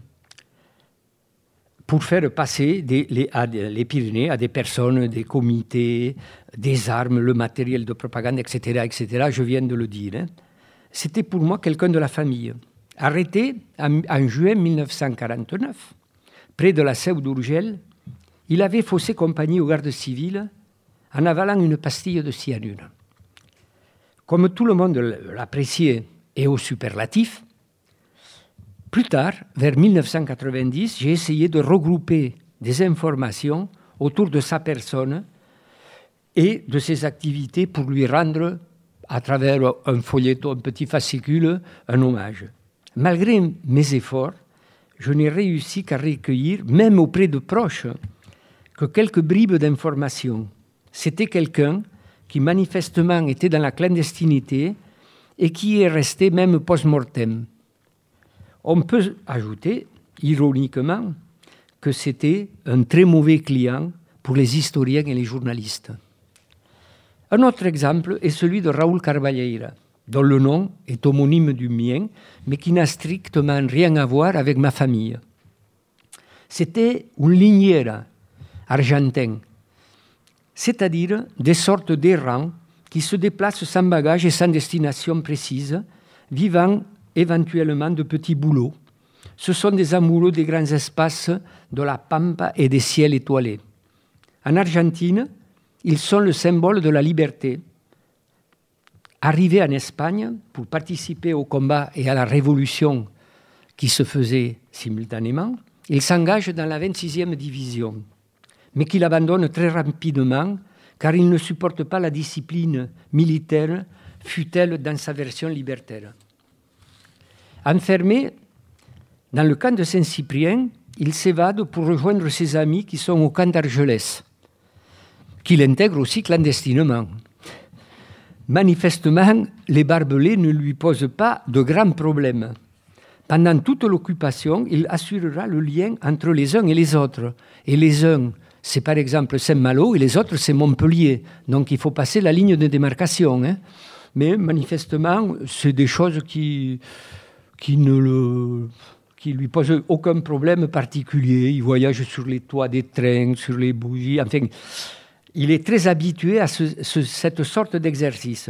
pour faire passer les Pyrénées à des personnes, des comités, des armes, le matériel de propagande, etc., etc. Je viens de le dire. C'était pour moi quelqu'un de la famille. Arrêté en juin 1949, près de la Seu d'Urgell, il avait faussé compagnie aux gardes civils en avalant une pastille de cyanure. Comme tout le monde l'appréciait et au superlatif, plus tard, vers 1990, j'ai essayé de regrouper des informations autour de sa personne et de ses activités pour lui rendre, à travers un feuilleton, un petit fascicule, un hommage. Malgré mes efforts, je n'ai réussi qu'à recueillir, même auprès de proches, que quelques bribes d'informations. C'était quelqu'un qui manifestement était dans la clandestinité et qui est resté même post-mortem. On peut ajouter, ironiquement, que c'était un très mauvais client pour les historiens et les journalistes. Un autre exemple est celui de Raúl Carballeira, dont le nom est homonyme du mien, mais qui n'a strictement rien à voir avec ma famille. C'était un liniera argentin, c'est-à-dire des sortes d'errants qui se déplacent sans bagage et sans destination précise, vivant éventuellement de petits boulots. Ce sont des amoureux des grands espaces de la pampa et des ciels étoilés. En Argentine, ils sont le symbole de la liberté. Arrivés en Espagne pour participer au combat et à la révolution qui se faisait simultanément, ils s'engagent dans la 26e division, mais qu'ils abandonnent très rapidement car ils ne supportent pas la discipline militaire, fût-elle dans sa version libertaire. Enfermé dans le camp de Saint-Cyprien, il s'évade pour rejoindre ses amis qui sont au camp d'Argelès, qu'il intègre aussi clandestinement. Manifestement, les barbelés ne lui posent pas de grands problèmes. Pendant toute l'occupation, il assurera le lien entre les uns et les autres. Et les uns, c'est par exemple Saint-Malo, et les autres, c'est Montpellier. Donc il faut passer la ligne de démarcation. Mais manifestement, c'est des choses qui lui posent aucun problème particulier. Il voyage sur les toits des trains, sur les bougies. Enfin, il est très habitué à cette sorte d'exercice.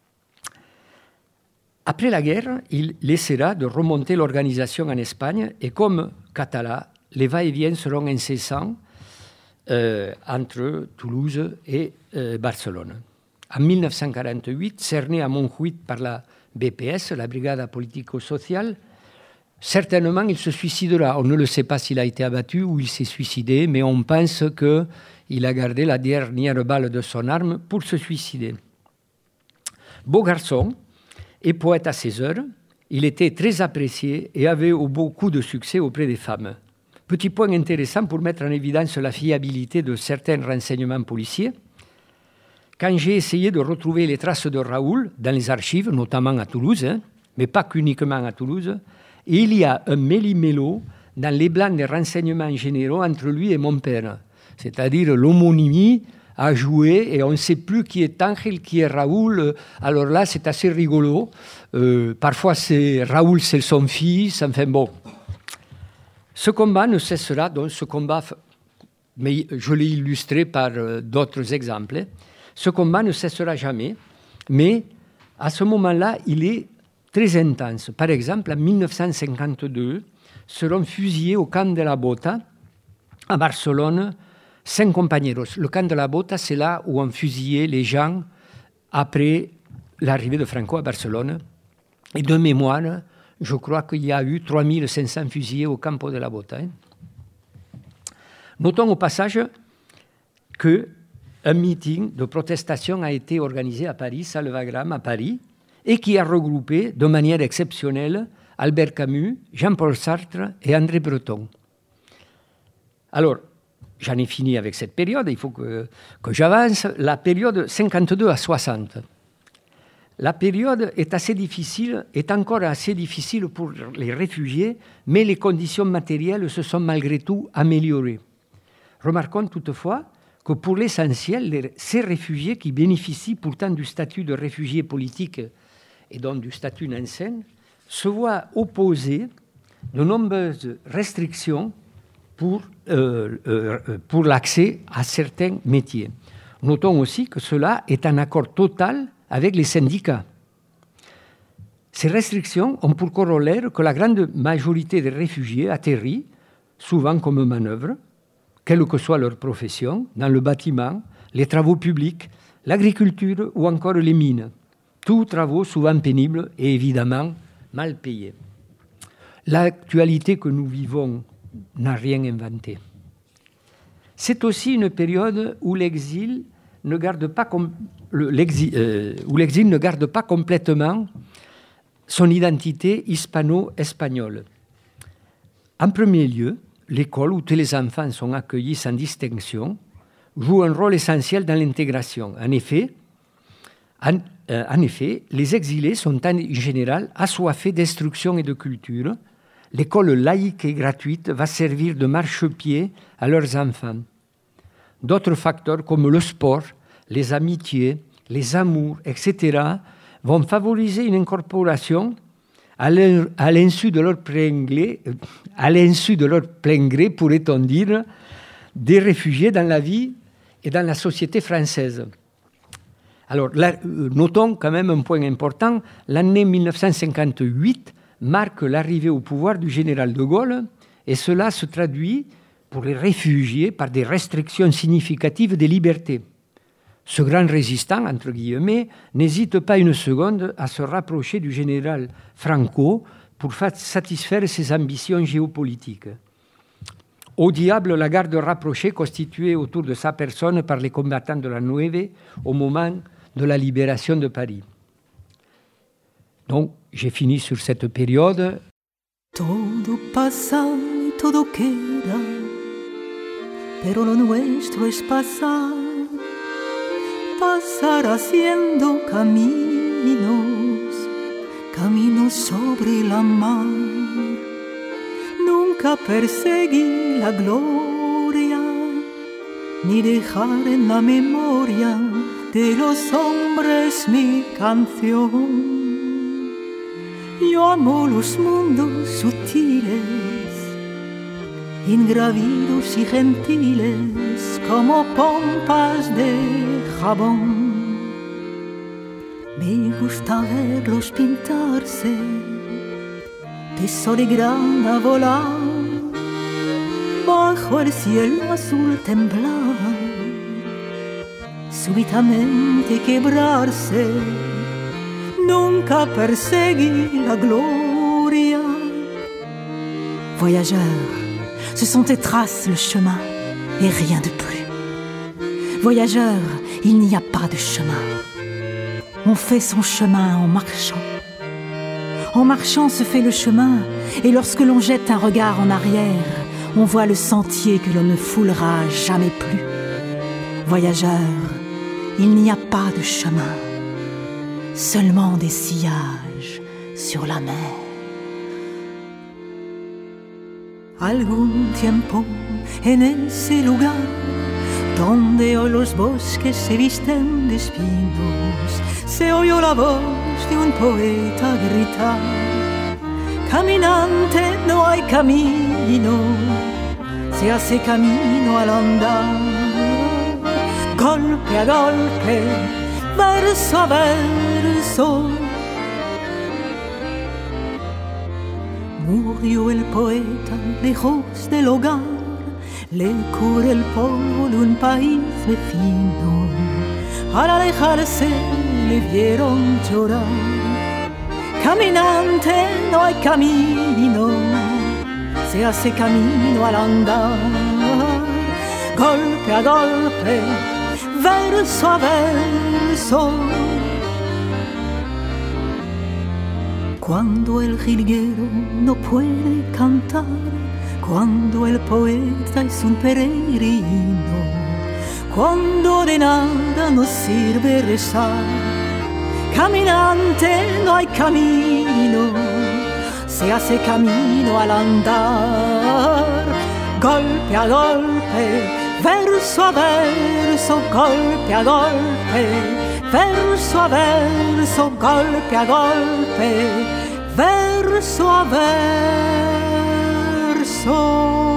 Après la guerre, il essaiera de remonter l'organisation en Espagne et comme Català, les va-et-vient seront incessants entre Toulouse et Barcelone. En 1948, cerné à Montjuïc par la BPS, la Brigada Politico-Sociale, certainement il se suicidera. On ne le sait pas s'il a été abattu ou il s'est suicidé, mais on pense qu'il a gardé la dernière balle de son arme pour se suicider. Beau garçon et poète à ses heures, il était très apprécié et avait beaucoup de succès auprès des femmes. Petit point intéressant pour mettre en évidence la fiabilité de certains renseignements policiers. Quand j'ai essayé de retrouver les traces de Raoul dans les archives, notamment à Toulouse, mais pas qu'uniquement à Toulouse, il y a un méli-mélo dans les blancs des renseignements généraux entre lui et mon père. C'est-à-dire l'homonymie a joué et on ne sait plus qui est Ángel, qui est Raoul. Alors là, c'est assez rigolo. Parfois, Raoul, c'est son fils. Enfin bon. Ce combat ne cessera, donc ce combat, mais je l'ai illustré par d'autres exemples, ce combat ne cessera jamais, mais à ce moment-là, il est très intense. Par exemple, en 1952, seront fusillés au camp de la Bota, à Barcelone, 5 compañeros. Le camp de la Bota, c'est là où on fusillait les gens après l'arrivée de Franco à Barcelone. Et de mémoire, je crois qu'il y a eu 3500 fusillés au campo de la Bota. Notons au passage qu'un meeting de protestation a été organisé à Paris, salle Wagram à Paris, et qui a regroupé de manière exceptionnelle Albert Camus, Jean-Paul Sartre et André Breton. Alors, j'en ai fini avec cette période, il faut que j'avance. La période 52 à 60. La période est encore assez difficile pour les réfugiés, mais les conditions matérielles se sont malgré tout améliorées. Remarquons toutefois que pour l'essentiel, ces réfugiés qui bénéficient pourtant du statut de réfugiés politiques et donc du statut Nansen, se voient opposer de nombreuses restrictions pour l'accès à certains métiers. Notons aussi que cela est en accord total avec les syndicats. Ces restrictions ont pour corollaire que la grande majorité des réfugiés atterrit, souvent comme manœuvre, quelle que soit leur profession, dans le bâtiment, les travaux publics, l'agriculture ou encore les mines. Tous travaux souvent pénibles et évidemment mal payés. L'actualité que nous vivons n'a rien inventé. C'est aussi une période où l'exil ne garde pas complètement son identité hispano-espagnole. En premier lieu, l'école où tous les enfants sont accueillis sans distinction joue un rôle essentiel dans l'intégration. En effet, les exilés sont en général assoiffés d'instruction et de culture. L'école laïque et gratuite va servir de marchepied à leurs enfants. D'autres facteurs comme le sport, les amitiés, les amours, etc., vont favoriser une incorporation à l'insu de leur plein gré, pourrait-on dire, des réfugiés dans la vie et dans la société française. Alors, là, notons quand même un point important, l'année 1958 marque l'arrivée au pouvoir du général de Gaulle, et cela se traduit pour les réfugiés par des restrictions significatives des libertés. Ce grand résistant, entre guillemets, n'hésite pas une seconde à se rapprocher du général Franco pour satisfaire ses ambitions géopolitiques. Au diable la garde rapprochée constituée autour de sa personne par les combattants de la Nueve au moment de la libération de Paris. Donc, j'ai fini sur cette période. Todo pasa y todo queda, pero lo nuestro es pasar, pasar haciendo caminos, caminos sobre la mar. Nunca perseguí la gloria, ni dejar en la memoria de los hombres mi canción. Yo amo los mundos sutiles, ingravidos y gentiles como pompas de jabón. Me gusta verlos pintarse de sol y grana volar, bajo el cielo azul temblar, súbitamente quebrarse. Nunca perseguí la gloria. Voyageurs, ce sont tes traces le chemin et rien de plus. Voyageurs, il n'y a pas de chemin. On fait son chemin en marchant. En marchant se fait le chemin, et lorsque l'on jette un regard en arrière, on voit le sentier que l'on ne foulera jamais plus. Voyageur, il n'y a pas de chemin, seulement des sillages sur la mer. Algún tiempo en ese lugar donde hoy los bosques se visten de espinos, se oyó la voz de un poeta gritar: caminante, no hay camino, se hace camino al andar. Golpe a golpe, verso a verso, murió el poeta lejos del hogar, le cubre el polvo de un país vecino. Al alejarse le vieron llorar. Caminante, no hay camino, se hace camino al andar. Golpe a golpe, verso a verso. Cuando el jilguero no puede cantar, cuando el poeta es un peregrino, cuando de nada nos sirve rezar. Caminante, no hay camino, se hace camino al andar. Golpe a golpe, verso a verso, golpe a golpe, verso a verso, golpe a golpe, verso a verso.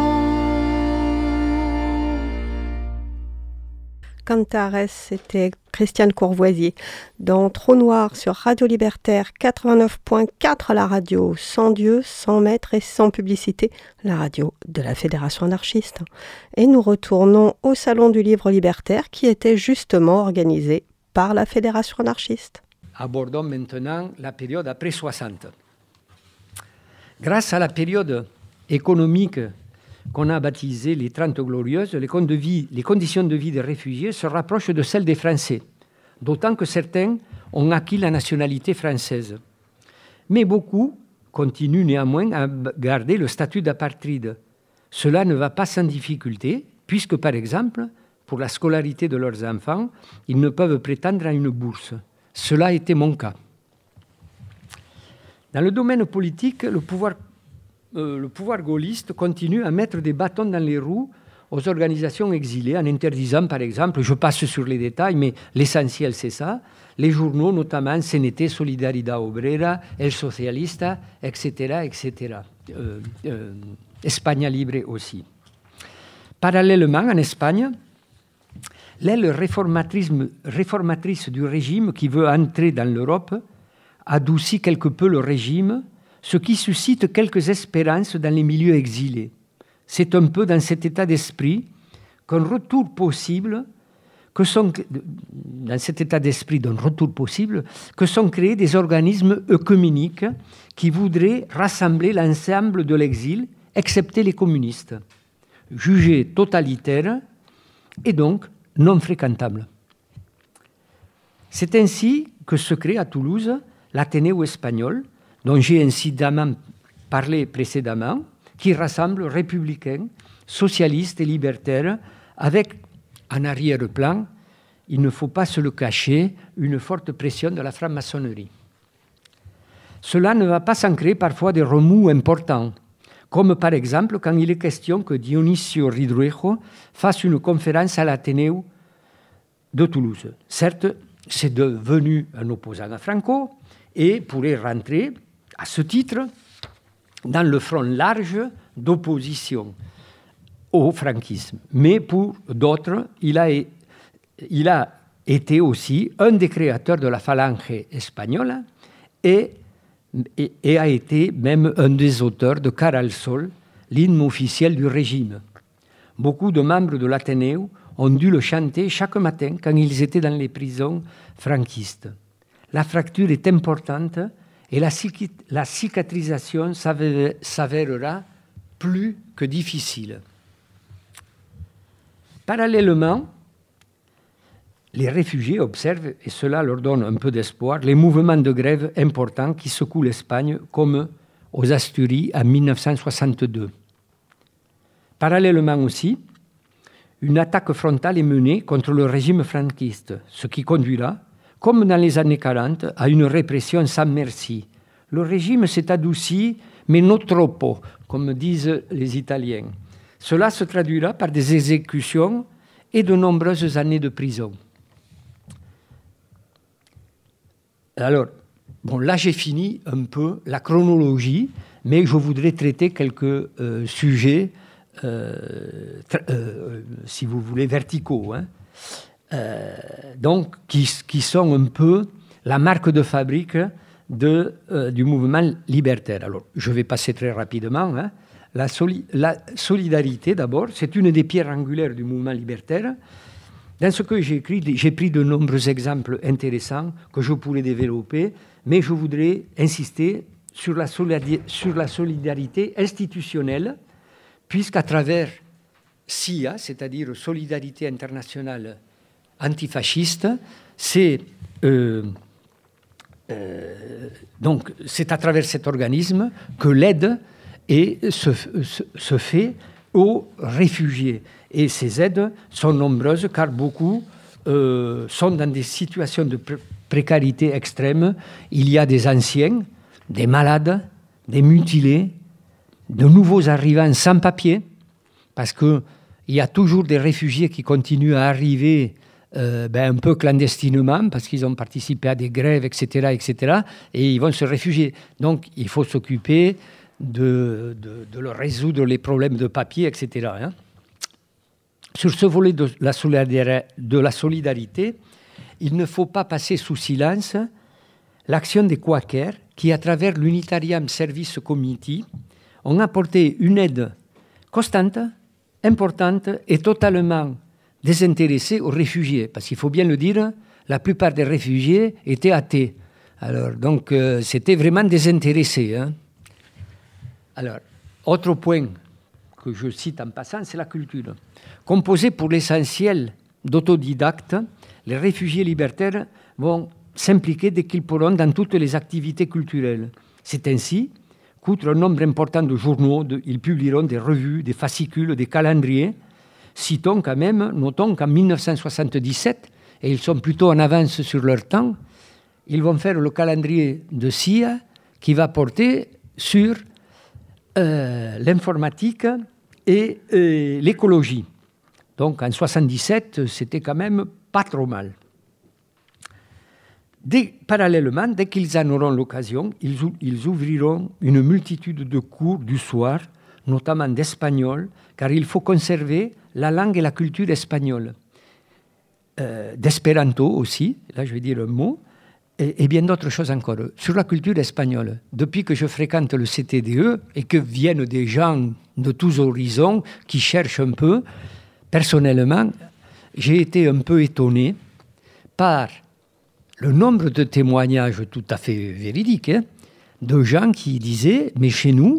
Cantares, c'était Christiane Courvoisier. Dans Trou Noir sur Radio Libertaire 89.4, la radio sans Dieu, sans maître et sans publicité, la radio de la Fédération anarchiste. Et nous retournons au Salon du Livre Libertaire qui était justement organisé par la Fédération anarchiste. Abordons maintenant la période après 60. Grâce à la période économique qu'on a baptisée les 30 Glorieuses, les conditions de vie des réfugiés se rapprochent de celles des Français, d'autant que certains ont acquis la nationalité française. Mais beaucoup continuent néanmoins à garder le statut d'apatride. Cela ne va pas sans difficulté, puisque par exemple, pour la scolarité de leurs enfants, ils ne peuvent prétendre à une bourse. Cela était mon cas. Dans le domaine politique, le pouvoir gaulliste continue à mettre des bâtons dans les roues aux organisations exilées en interdisant, par exemple, je passe sur les détails, mais l'essentiel c'est ça, les journaux, notamment CNT, Solidaridad Obrera, El Socialista, etc., etc. España Libre aussi. Parallèlement, en Espagne, l'aile réformatrice du régime qui veut entrer dans l'Europe adoucit quelque peu le régime, ce qui suscite quelques espérances dans les milieux exilés. C'est un peu dans cet état d'esprit d'un retour possible que sont créés des organismes œcuméniques qui voudraient rassembler l'ensemble de l'exil, excepté les communistes, jugés totalitaires et donc non fréquentables. C'est ainsi que se crée à Toulouse l'Athénéo espagnol, dont j'ai incidemment parlé précédemment, qui rassemble républicains, socialistes et libertaires, avec en arrière-plan, il ne faut pas se le cacher, une forte pression de la franc-maçonnerie. Cela ne va pas sans créer parfois des remous importants, comme par exemple quand il est question que Dionisio Ridruejo fasse une conférence à l'Athénéo de Toulouse. Certes, c'est devenu un opposant à Franco et pourrait rentrer à ce titre dans le front large d'opposition au franquisme. Mais pour d'autres, il a été aussi un des créateurs de la phalange espagnole et a été même un des auteurs de Cara al Sol, l'hymne officiel du régime. Beaucoup de membres de l'Athénéo ont dû le chanter chaque matin quand ils étaient dans les prisons franquistes. La fracture est importante et la cicatrisation s'avérera plus que difficile. Parallèlement, les réfugiés observent, et cela leur donne un peu d'espoir, les mouvements de grève importants qui secouent l'Espagne, comme aux Asturies en 1962. Parallèlement aussi, une attaque frontale est menée contre le régime franquiste, ce qui conduira, comme dans les années 40, à une répression sans merci. Le régime s'est adouci, mais non troppo, comme disent les Italiens. Cela se traduira par des exécutions et de nombreuses années de prison. Alors, bon, là j'ai fini un peu la chronologie, mais je voudrais traiter quelques sujets, si vous voulez, verticaux, hein. Donc, qui sont un peu la marque de fabrique du mouvement libertaire. Alors, je vais passer très rapidement. Hein. La solidarité, d'abord, c'est une des pierres angulaires du mouvement libertaire. Dans ce que j'ai écrit, j'ai pris de nombreux exemples intéressants que je pourrais développer, mais je voudrais insister sur la solidarité institutionnelle, puisqu'à travers SIA, c'est-à-dire Solidarité internationale antifasciste, donc c'est à travers cet organisme que l'aide se fait aux réfugiés. Et ces aides sont nombreuses car beaucoup sont dans des situations de précarité extrême. Il y a des anciens, des malades, des mutilés, de nouveaux arrivants sans papier, parce qu'il y a toujours des réfugiés qui continuent à arriver un peu clandestinement, parce qu'ils ont participé à des grèves, etc., et ils vont se réfugier. Donc, il faut s'occuper de leur résoudre les problèmes de papier, etc. Hein. Sur ce volet de la solidarité, il ne faut pas passer sous silence l'action des Quakers qui, à travers l'Unitarian Service Committee, ont apporté une aide constante, importante et totalement désintéressée aux réfugiés. Parce qu'il faut bien le dire, la plupart des réfugiés étaient athées. Alors, donc, c'était vraiment désintéressé. Hein. Alors, autre point que je cite en passant, c'est la culture. Composée pour l'essentiel d'autodidactes, les réfugiés libertaires vont s'impliquer dès qu'ils pourront dans toutes les activités culturelles. C'est ainsi qu'outre un nombre important de journaux, ils publieront des revues, des fascicules, des calendriers. Notons qu'en 1977, et ils sont plutôt en avance sur leur temps, ils vont faire le calendrier de SIA qui va porter sur l'informatique et l'écologie. Donc en 1977, c'était quand même pas trop mal. Parallèlement, dès qu'ils en auront l'occasion, ils ouvriront une multitude de cours du soir, notamment d'espagnol, car il faut conserver la langue et la culture espagnole. D'espéranto aussi, là je vais dire un mot, et bien d'autres choses encore. Sur la culture espagnole, depuis que je fréquente le CTDE et que viennent des gens de tous horizons qui cherchent un peu, personnellement, j'ai été un peu étonné par le nombre de témoignages tout à fait véridiques, hein, de gens qui disaient « mais chez nous,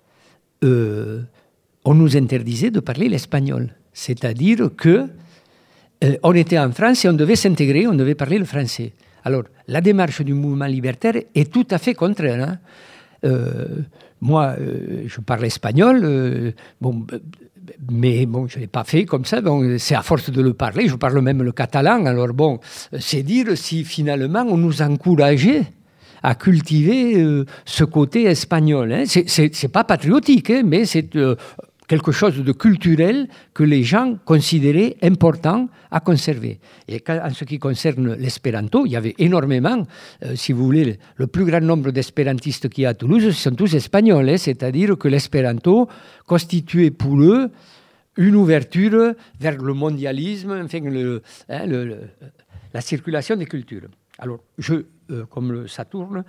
on nous interdisait de parler l'espagnol ». C'est-à-dire qu'on était en France et on devait s'intégrer, on devait parler le français. Alors, la démarche du mouvement libertaire est tout à fait contraire. Hein. Moi, je parle espagnol, mais bon, je ne l'ai pas fait comme ça, donc c'est à force de le parler, je parle même le catalan, alors bon, c'est dire si finalement on nous encourageait à cultiver ce côté espagnol. Hein. C'est pas patriotique, hein, mais c'est quelque chose de culturel que les gens considéraient important à conserver. Et en ce qui concerne l'espéranto, il y avait énormément, si vous voulez, le plus grand nombre d'espérantistes qu'il y a à Toulouse, ce sont tous espagnols, hein, c'est-à-dire que l'espéranto constituait pour eux une ouverture vers le mondialisme, enfin la circulation des cultures. Alors, comme ça tourne,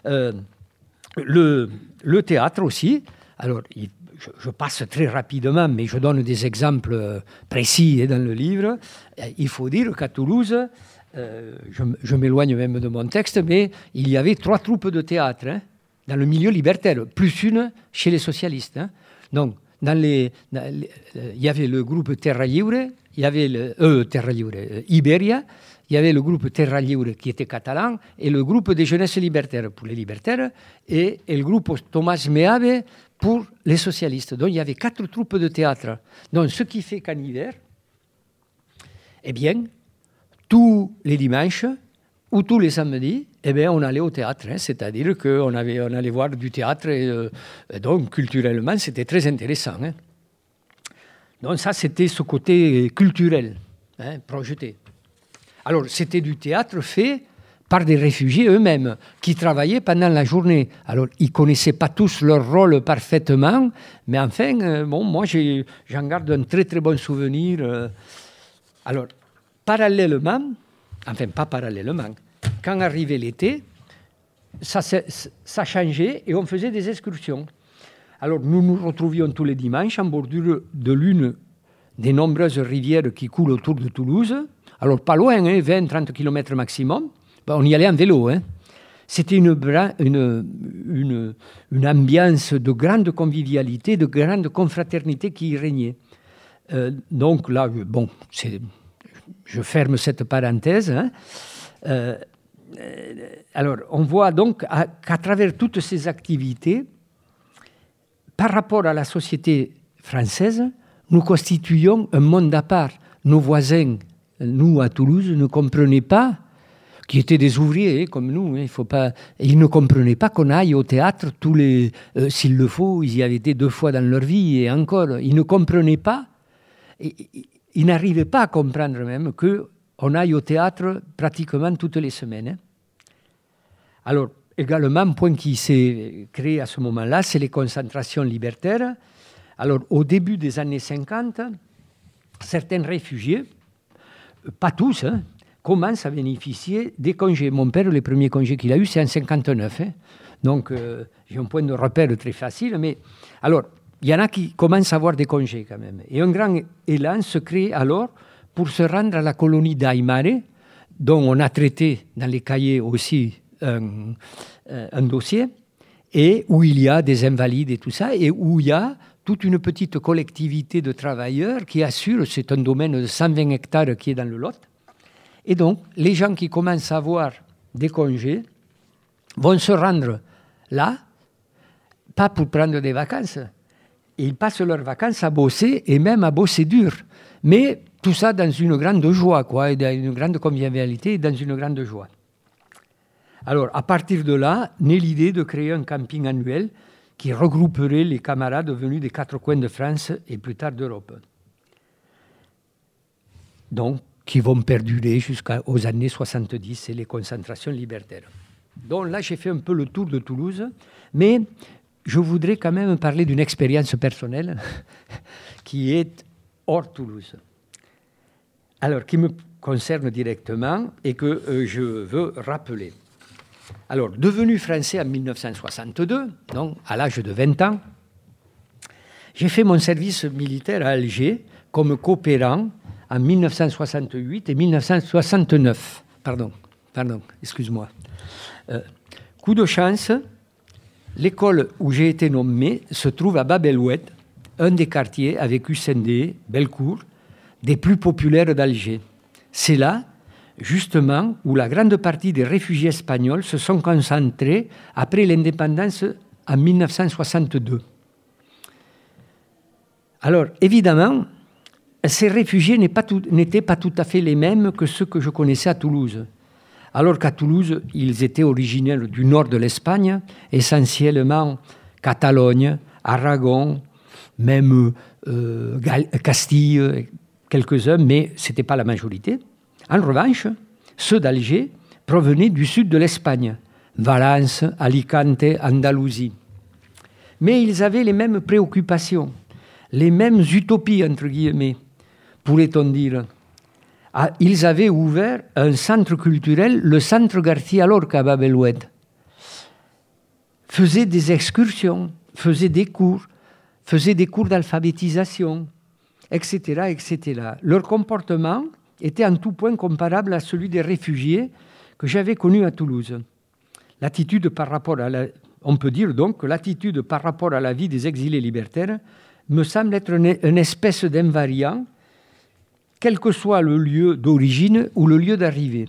le théâtre aussi, alors je passe très rapidement, mais je donne des exemples précis dans le livre. Il faut dire qu'à Toulouse, je m'éloigne même de mon texte, mais il y avait 3 troupes de théâtre hein, dans le milieu libertaire, plus une chez les socialistes. Hein. Donc, il y avait le groupe Terra Lliure, il y avait Iberia, il y avait le groupe Terra Lliure qui était catalan et le groupe des jeunesses libertaires pour les libertaires et le groupe Thomas Meave pour les socialistes. Donc il y avait 4 troupes de théâtre. Donc ce qui fait qu'en hiver, eh bien, tous les dimanches ou tous les samedis, eh bien, on allait au théâtre. C'est-à-dire on allait voir du théâtre. Et donc culturellement, c'était très intéressant. Donc ça, c'était ce côté culturel, projeté. Alors, c'était du théâtre fait par des réfugiés eux-mêmes, qui travaillaient pendant la journée. Alors, ils ne connaissaient pas tous leur rôle parfaitement, mais enfin, moi, j'en garde un très, très bon souvenir. Alors, parallèlement, enfin, pas parallèlement, quand arrivait l'été, ça changeait et on faisait des excursions. Alors, nous nous retrouvions tous les dimanches en bordure de l'une des nombreuses rivières qui coulent autour de Toulouse. Alors, pas loin, 20-30 km maximum. On y allait en vélo. C'était une ambiance de grande convivialité, de grande confraternité qui y régnait. Donc là, bon, je ferme cette parenthèse. Alors, on voit donc qu'à travers toutes ces activités, par rapport à la société française, nous constituions un monde à part. Nos voisins, nous à Toulouse, ne comprenaient pas, qui étaient des ouvriers comme nous, ils ne comprenaient pas qu'on aille au théâtre s'il le faut, ils y avaient été 2 fois dans leur vie et encore, ils ne comprenaient pas, ils n'arrivaient pas à comprendre même qu'on aille au théâtre pratiquement toutes les semaines. Alors, également, un point qui s'est créé à ce moment-là, c'est les concentrations libertaires. Alors, au début des années 50, certains réfugiés, pas tous, commencent à bénéficier des congés. Mon père, les premiers congés qu'il a eus, c'est en 59. Donc, j'ai un point de repère très facile. Mais alors, il y en a qui commencent à avoir des congés quand même. Et un grand élan se crée alors pour se rendre à la colonie d'Aymare, dont on a traité dans les cahiers aussi un dossier, et où il y a des invalides et tout ça, et où il y a toute une petite collectivité de travailleurs qui assure, c'est un domaine de 120 hectares qui est dans le Lot. Et donc, les gens qui commencent à avoir des congés vont se rendre là, pas pour prendre des vacances. Ils passent leurs vacances à bosser, et même à bosser dur. Mais tout ça dans une grande joie, et dans une grande convivialité et dans une grande joie. Alors, à partir de là, naît l'idée de créer un camping annuel qui regrouperait les camarades venus des 4 coins de France et plus tard d'Europe. Donc, qui vont perdurer jusqu'aux années 70 et les concentrations libertaires. Donc là, j'ai fait un peu le tour de Toulouse, mais je voudrais quand même parler d'une expérience personnelle qui est hors Toulouse. Alors, qui me concerne directement et que je veux rappeler. Alors, devenu français en 1962, donc à l'âge de 20 ans, j'ai fait mon service militaire à Alger comme coopérant en 1968 et 1969. Pardon, excuse-moi. Coup de chance, l'école où j'ai été nommé se trouve à Bab el-Oued, un des quartiers avec Hussein-D, Bellecour, des plus populaires d'Alger. C'est là, justement, où la grande partie des réfugiés espagnols se sont concentrés après l'indépendance en 1962. Alors, évidemment, ces réfugiés n'étaient pas tout à fait les mêmes que ceux que je connaissais à Toulouse. Alors qu'à Toulouse, ils étaient originaires du nord de l'Espagne, essentiellement Catalogne, Aragon, même Castille, quelques-uns, mais ce n'était pas la majorité. En revanche, ceux d'Alger provenaient du sud de l'Espagne, Valence, Alicante, Andalousie. Mais ils avaient les mêmes préoccupations, les mêmes utopies, entre guillemets, pourrait-on dire. Ils avaient ouvert un centre culturel, le centre García Lorca à Bab el-Oued. Faisaient des excursions, faisaient des cours d'alphabétisation, etc., etc. Leur comportement était en tout point comparable à celui des réfugiés que j'avais connus à Toulouse. On peut dire donc que l'attitude par rapport à la vie des exilés libertaires me semble être une espèce d'invariant, quel que soit le lieu d'origine ou le lieu d'arrivée.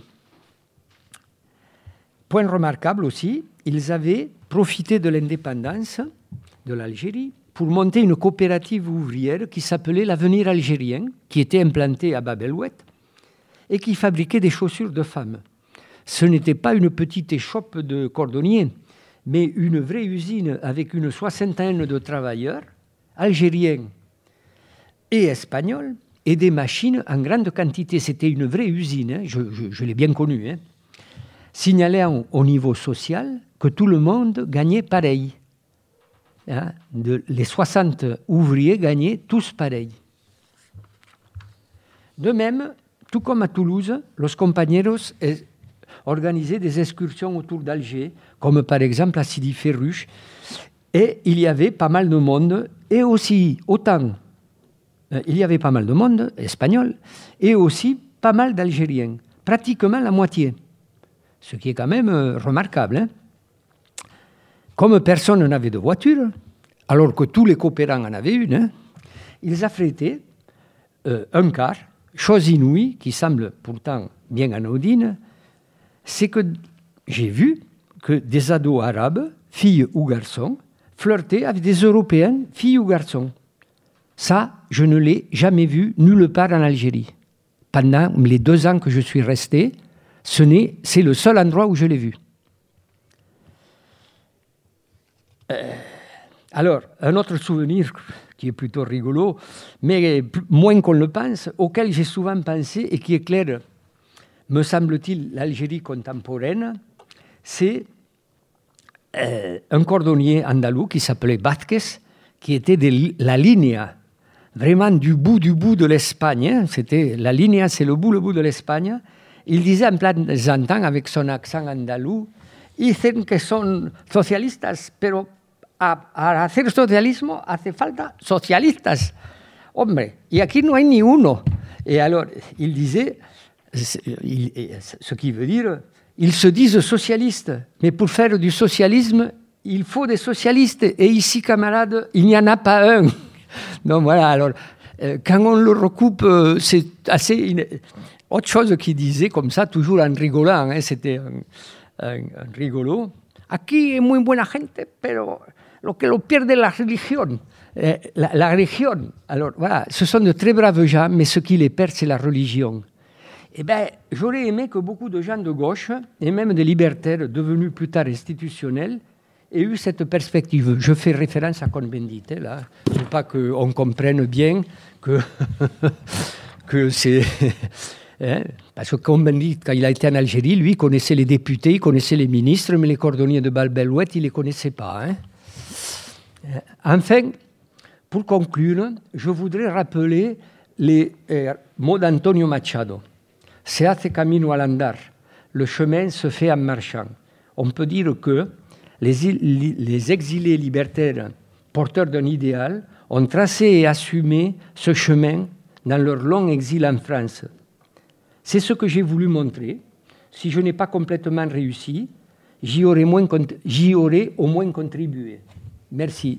Point remarquable aussi, ils avaient profité de l'indépendance de l'Algérie pour monter une coopérative ouvrière qui s'appelait l'Avenir algérien, qui était implantée à Bab el-Oued et qui fabriquait des chaussures de femmes. Ce n'était pas une petite échoppe de cordonniers, mais une vraie usine avec une soixantaine de travailleurs, algériens et espagnols, et des machines en grande quantité. C'était une vraie usine, hein, je l'ai bien connue, hein, signalant au niveau social que tout le monde gagnait pareil. Hein, les 60 ouvriers gagnaient tous pareil. De même, tout comme à Toulouse, los compañeros organisaient des excursions autour d'Alger, comme par exemple à Sidi Ferruche, et il y avait pas mal de monde, et aussi il y avait pas mal de monde espagnol, et aussi pas mal d'Algériens, pratiquement la moitié, ce qui est quand même remarquable. Hein. Comme personne n'avait de voiture, alors que tous les coopérants en avaient une, hein, ils affrétaient un car, chose inouïe, qui semble pourtant bien anodine, c'est que j'ai vu que des ados arabes, filles ou garçons, flirtaient avec des Européens, filles ou garçons. Ça, je ne l'ai jamais vu nulle part en Algérie. Pendant les 2 ans que je suis resté, c'est le seul endroit où je l'ai vu. Alors, un autre souvenir qui est plutôt rigolo, mais moins qu'on le pense, auquel j'ai souvent pensé et qui éclaire, me semble-t-il, l'Algérie contemporaine, c'est un cordonnier andalou qui s'appelait Vázquez, qui était de la Linea, vraiment du bout de l'Espagne. Hein. C'était la Linea, c'est le bout de l'Espagne. Il disait en plaisantant avec son accent andalou, dicen que son socialistas, pero a hacer socialismo hace falta socialistas. Hombre, y aquí no hay ni uno. Et alors, il disait, ce qui veut dire, ils se disent socialistes, mais pour faire du socialisme, il faut des socialistes. Et ici, camarades, il n'y en a pas un. Donc voilà, alors, quand on le recoupe, c'est assez... Autre chose qu'il disait comme ça, toujours en rigolant, hein, c'était un rigolo. Aquí es muy buena gente, pero lo que lo pierde la religion. La religion. Alors voilà, ce sont de très braves gens, mais ce qui les perd, c'est la religion. Eh bien, j'aurais aimé que beaucoup de gens de gauche, et même des libertaires devenus plus tard institutionnels, aient eu cette perspective. Je fais référence à Cohn-Bendit, là, pour pas qu'on comprenne bien que, que c'est... Hein, parce que Cohn-Bendit, quand il a été en Algérie, lui, il connaissait les députés, il connaissait les ministres, mais les cordonniers de Bab el-Oued, il ne les connaissait pas. Hein. Enfin, pour conclure, je voudrais rappeler les mots d'Antonio Machado. Se hace camino al andar. Le chemin se fait en marchant. On peut dire que les exilés libertaires porteurs d'un idéal ont tracé et assumé ce chemin dans leur long exil en France. C'est ce que j'ai voulu montrer. Si je n'ai pas complètement réussi, j'y aurai au moins contribué. Merci.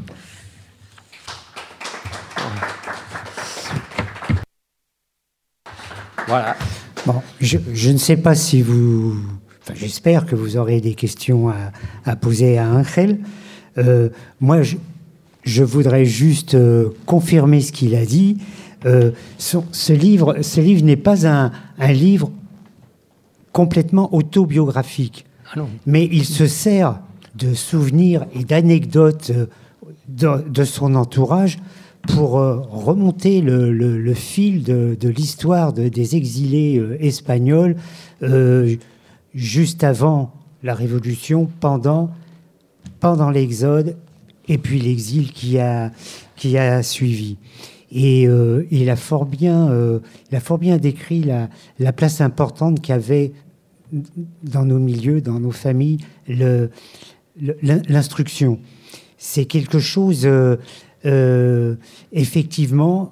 Voilà. Bon, je ne sais pas si vous... Enfin, j'espère que vous aurez des questions à poser à Ángel. Moi, je voudrais juste confirmer ce qu'il a dit. Ce livre n'est pas un livre complètement autobiographique, mais il se sert de souvenirs et d'anecdotes de son entourage pour remonter le fil de l'histoire des exilés espagnols juste avant la Révolution, pendant l'exode et puis l'exil qui a suivi. Et il a fort bien décrit la place importante qu'avait dans nos milieux, dans nos familles, l'instruction. C'est quelque chose, effectivement,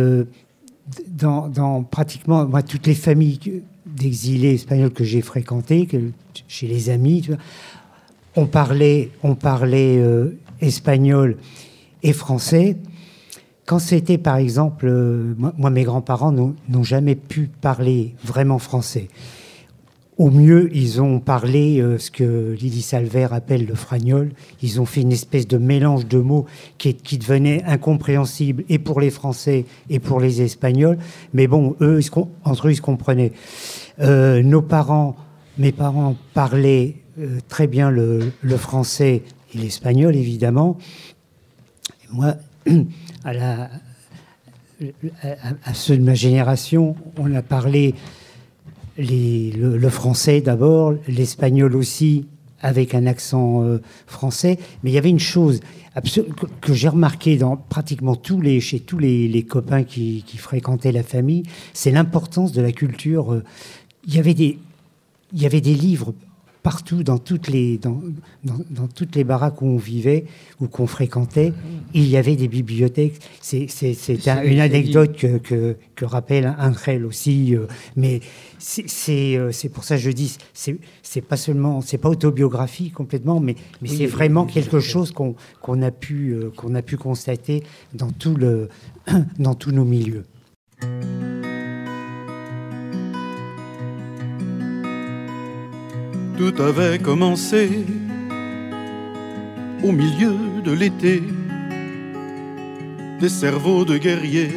dans pratiquement moi, toutes les familles d'exilés espagnols que j'ai fréquentées, chez les amis, tu vois, on parlait espagnol et français. Quand c'était, par exemple, moi mes grands-parents n'ont jamais pu parler vraiment français. Au mieux, ils ont parlé ce que Lily Salver appelle le fragnol. Ils ont fait une espèce de mélange de mots qui devenait incompréhensible et pour les Français et pour les Espagnols. Mais bon, entre eux, ils se comprenaient. Mes parents parlaient très bien le français et l'espagnol, évidemment. Et moi, à ceux de ma génération, on a parlé le français d'abord, l'espagnol aussi, avec un accent français. Mais il y avait une chose que j'ai remarqué chez tous les copains qui fréquentaient la famille, c'est l'importance de la culture. Il y avait des livres partout, dans toutes les baraques où on vivait, ou qu'on fréquentait, il y avait des bibliothèques. C'est une anecdote que rappelle Angel aussi, mais c'est pour ça que je dis, c'est pas autobiographie complètement, mais c'est vraiment quelque chose qu'on a pu constater dans tous nos milieux. Tout avait commencé au milieu de l'été. Des cerveaux de guerriers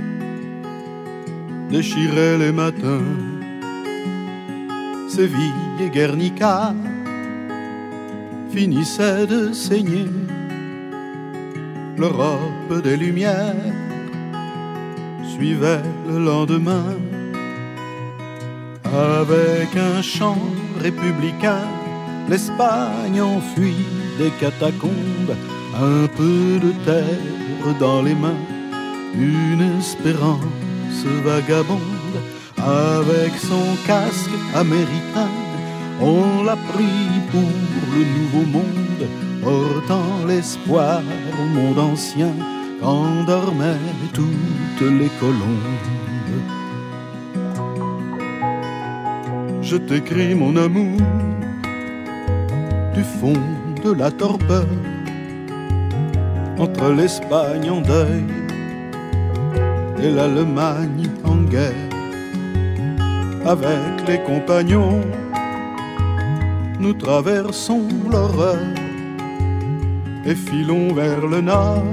déchiraient les matins. Séville et Guernica finissaient de saigner. L'Europe des Lumières suivait le lendemain. Avec un chant républicain, l'Espagne enfuit des catacombes, un peu de terre dans les mains, une espérance vagabonde. Avec son casque américain, on l'a pris pour le nouveau monde, portant l'espoir au monde ancien qu'endormaient toutes les colombes. Je t'écris mon amour du fond de la torpeur, entre l'Espagne en deuil et l'Allemagne en guerre. Avec les compagnons, nous traversons l'horreur et filons vers le nord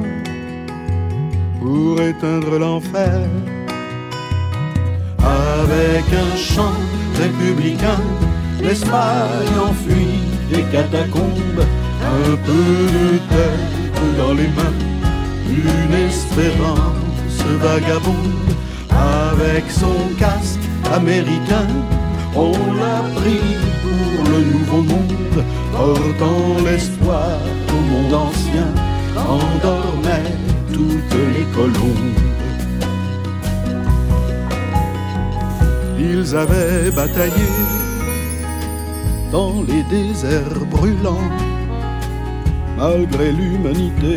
pour éteindre l'enfer. Avec un chant républicain, l'Espagne enfuit des catacombes, un peu de terre dans les mains, une espérance vagabonde. Avec son casque américain, on l'a pris pour le nouveau monde, portant l'espoir au monde ancien qu'endormaient toutes les colombes. Ils avaient bataillé dans les déserts brûlants, malgré l'humanité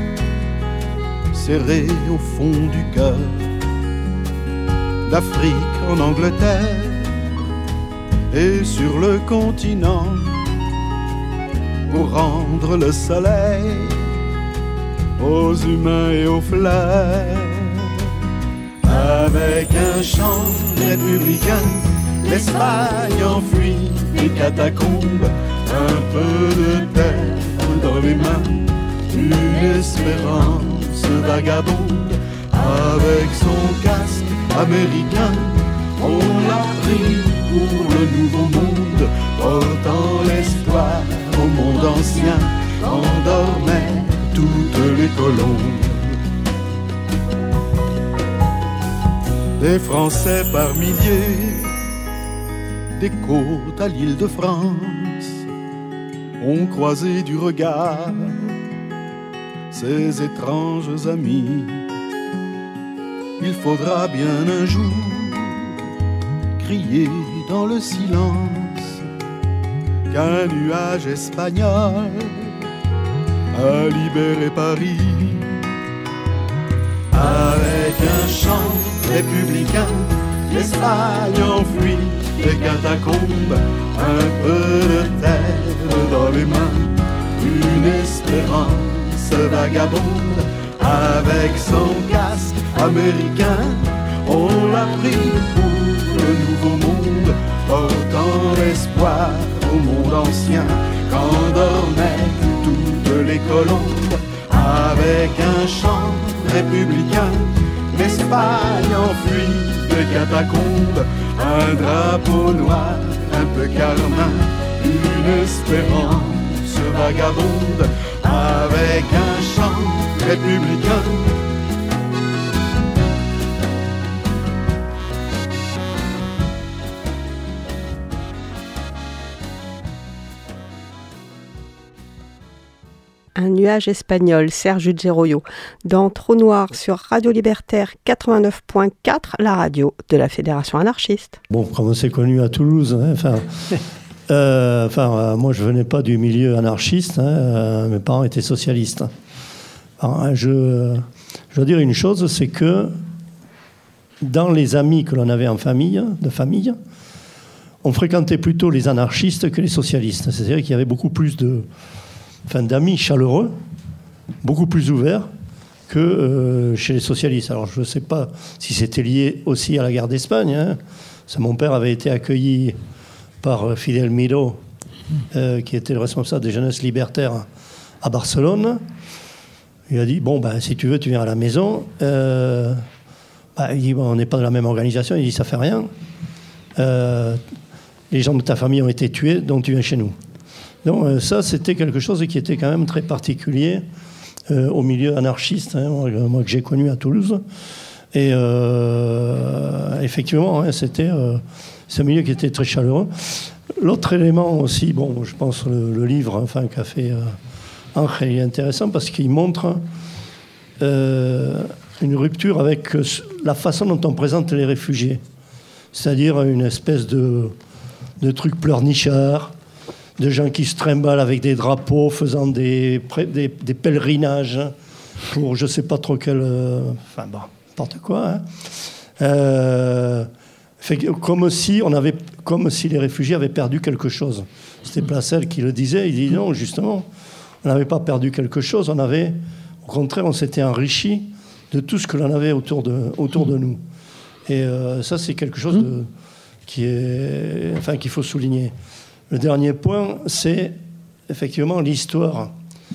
serrée au fond du cœur. D'Afrique en Angleterre et sur le continent, pour rendre le soleil aux humains et aux fleurs. Avec un chant républicain, l'Espagne enfuit les catacombes, un peu de terre dans les mains, une espérance vagabonde. Avec son casque américain, on l'a pris pour le nouveau monde, portant l'espoir au monde ancien qu'endormaient toutes les colombes. Des Français par milliers, des côtes à l'île de France, ont croisé du regard ces étranges amis. Il faudra bien un jour crier dans le silence qu'un nuage espagnol a libéré Paris. Avec un chant républicain, l'Espagne enfuit les catacombes, un peu de terre dans les mains, une espérance vagabonde. Avec son casque américain, on l'a pris pour le nouveau monde, portant l'espoir au monde ancien, quand dormaient toutes les colombes, avec un chant républicain, l'Espagne enfuie de catacombes, un drapeau noir, un peu carmin, une espérance vagabonde, avec un chant républicain. Un nuage espagnol, Serge Geroyo, dans Trou Noir sur Radio Libertaire 89.4, la radio de la Fédération anarchiste. Bon, comme on s'est connu à Toulouse, hein, moi je venais pas du milieu anarchiste, hein, mes parents étaient socialistes. Alors, je dois dire une chose, c'est que dans les amis que l'on avait en famille, on fréquentait plutôt les anarchistes que les socialistes. C'est-à-dire qu'il y avait beaucoup plus d'amis chaleureux, beaucoup plus ouverts que chez les socialistes. Alors je ne sais pas si c'était lié aussi à la guerre d'Espagne. Hein. Mon père avait été accueilli par Fidel Miró, qui était le responsable des jeunesses libertaires à Barcelone. Il a dit, si tu veux, tu viens à la maison. Il dit, on n'est pas de la même organisation. Il dit, ça fait rien. Les gens de ta famille ont été tués, donc tu viens chez nous. Donc ça, c'était quelque chose qui était quand même très particulier au milieu anarchiste, hein, moi que j'ai connu à Toulouse. Et effectivement, hein, c'est un milieu qui était très chaleureux. L'autre élément aussi, je pense le livre qu'a fait Angel est intéressant parce qu'il montre une rupture avec la façon dont on présente les réfugiés. C'est-à-dire une espèce de truc pleurnichard, de gens qui se trimballent avec des drapeaux, faisant des pèlerinages pour je ne sais pas trop quel... n'importe quoi. Hein. Comme si les réfugiés avaient perdu quelque chose. C'était Placel qui le disait. Il dit non, justement, on n'avait pas perdu quelque chose. Au contraire, on s'était enrichi de tout ce que l'on avait autour de nous. Et ça, c'est quelque chose qu'il faut souligner. Le dernier point, c'est effectivement l'histoire.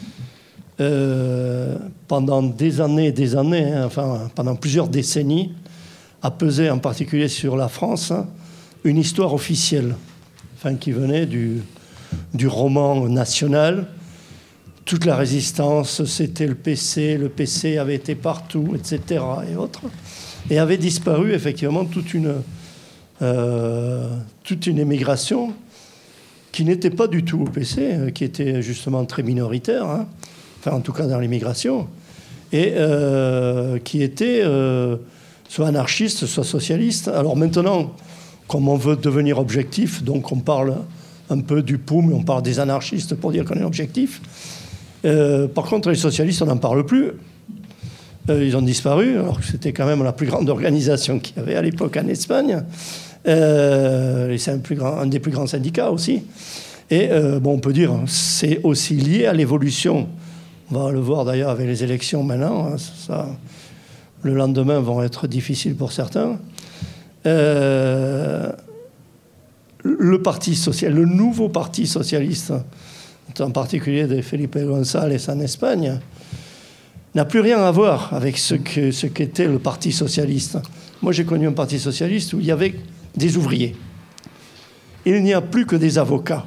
Pendant des années, pendant plusieurs décennies, a pesé en particulier sur la France une histoire officielle, qui venait du roman national. Toute la résistance, c'était le PC avait été partout, etc. et autres, et avait disparu effectivement toute une émigration qui n'était pas du tout au PC, qui était justement très minoritaire, hein, en tout cas dans l'immigration, et qui était soit anarchiste, soit socialiste. Alors maintenant, comme on veut devenir objectif, donc on parle un peu du POUM, on parle des anarchistes pour dire qu'on est objectif. Par contre, les socialistes, on n'en parle plus. Ils ont disparu, alors que c'était quand même la plus grande organisation qu'il y avait à l'époque en Espagne. C'est un des plus grands syndicats aussi. Et on peut dire c'est aussi lié à l'évolution. On va le voir d'ailleurs avec les élections maintenant. Hein, le lendemain vont être difficiles pour certains. Le nouveau parti socialiste, en particulier de Felipe González en Espagne, n'a plus rien à voir avec ce qu'était le Parti socialiste. Moi, j'ai connu un Parti socialiste où il y avait des ouvriers. Il n'y a plus que des avocats.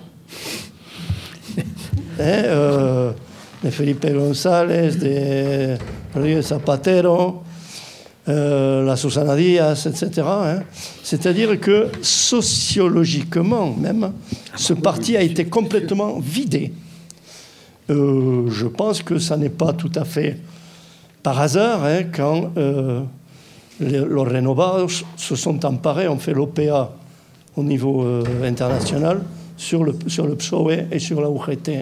De Felipe González, de Rodríguez Zapatero, la Susana Díaz, etc. Hein. C'est-à-dire que sociologiquement même, ce parti a été complètement vidé. Je pense que ça n'est pas tout à fait par hasard quand los Renovados se sont emparés, ont fait l'OPA au niveau international sur le PSOE et sur la UGT.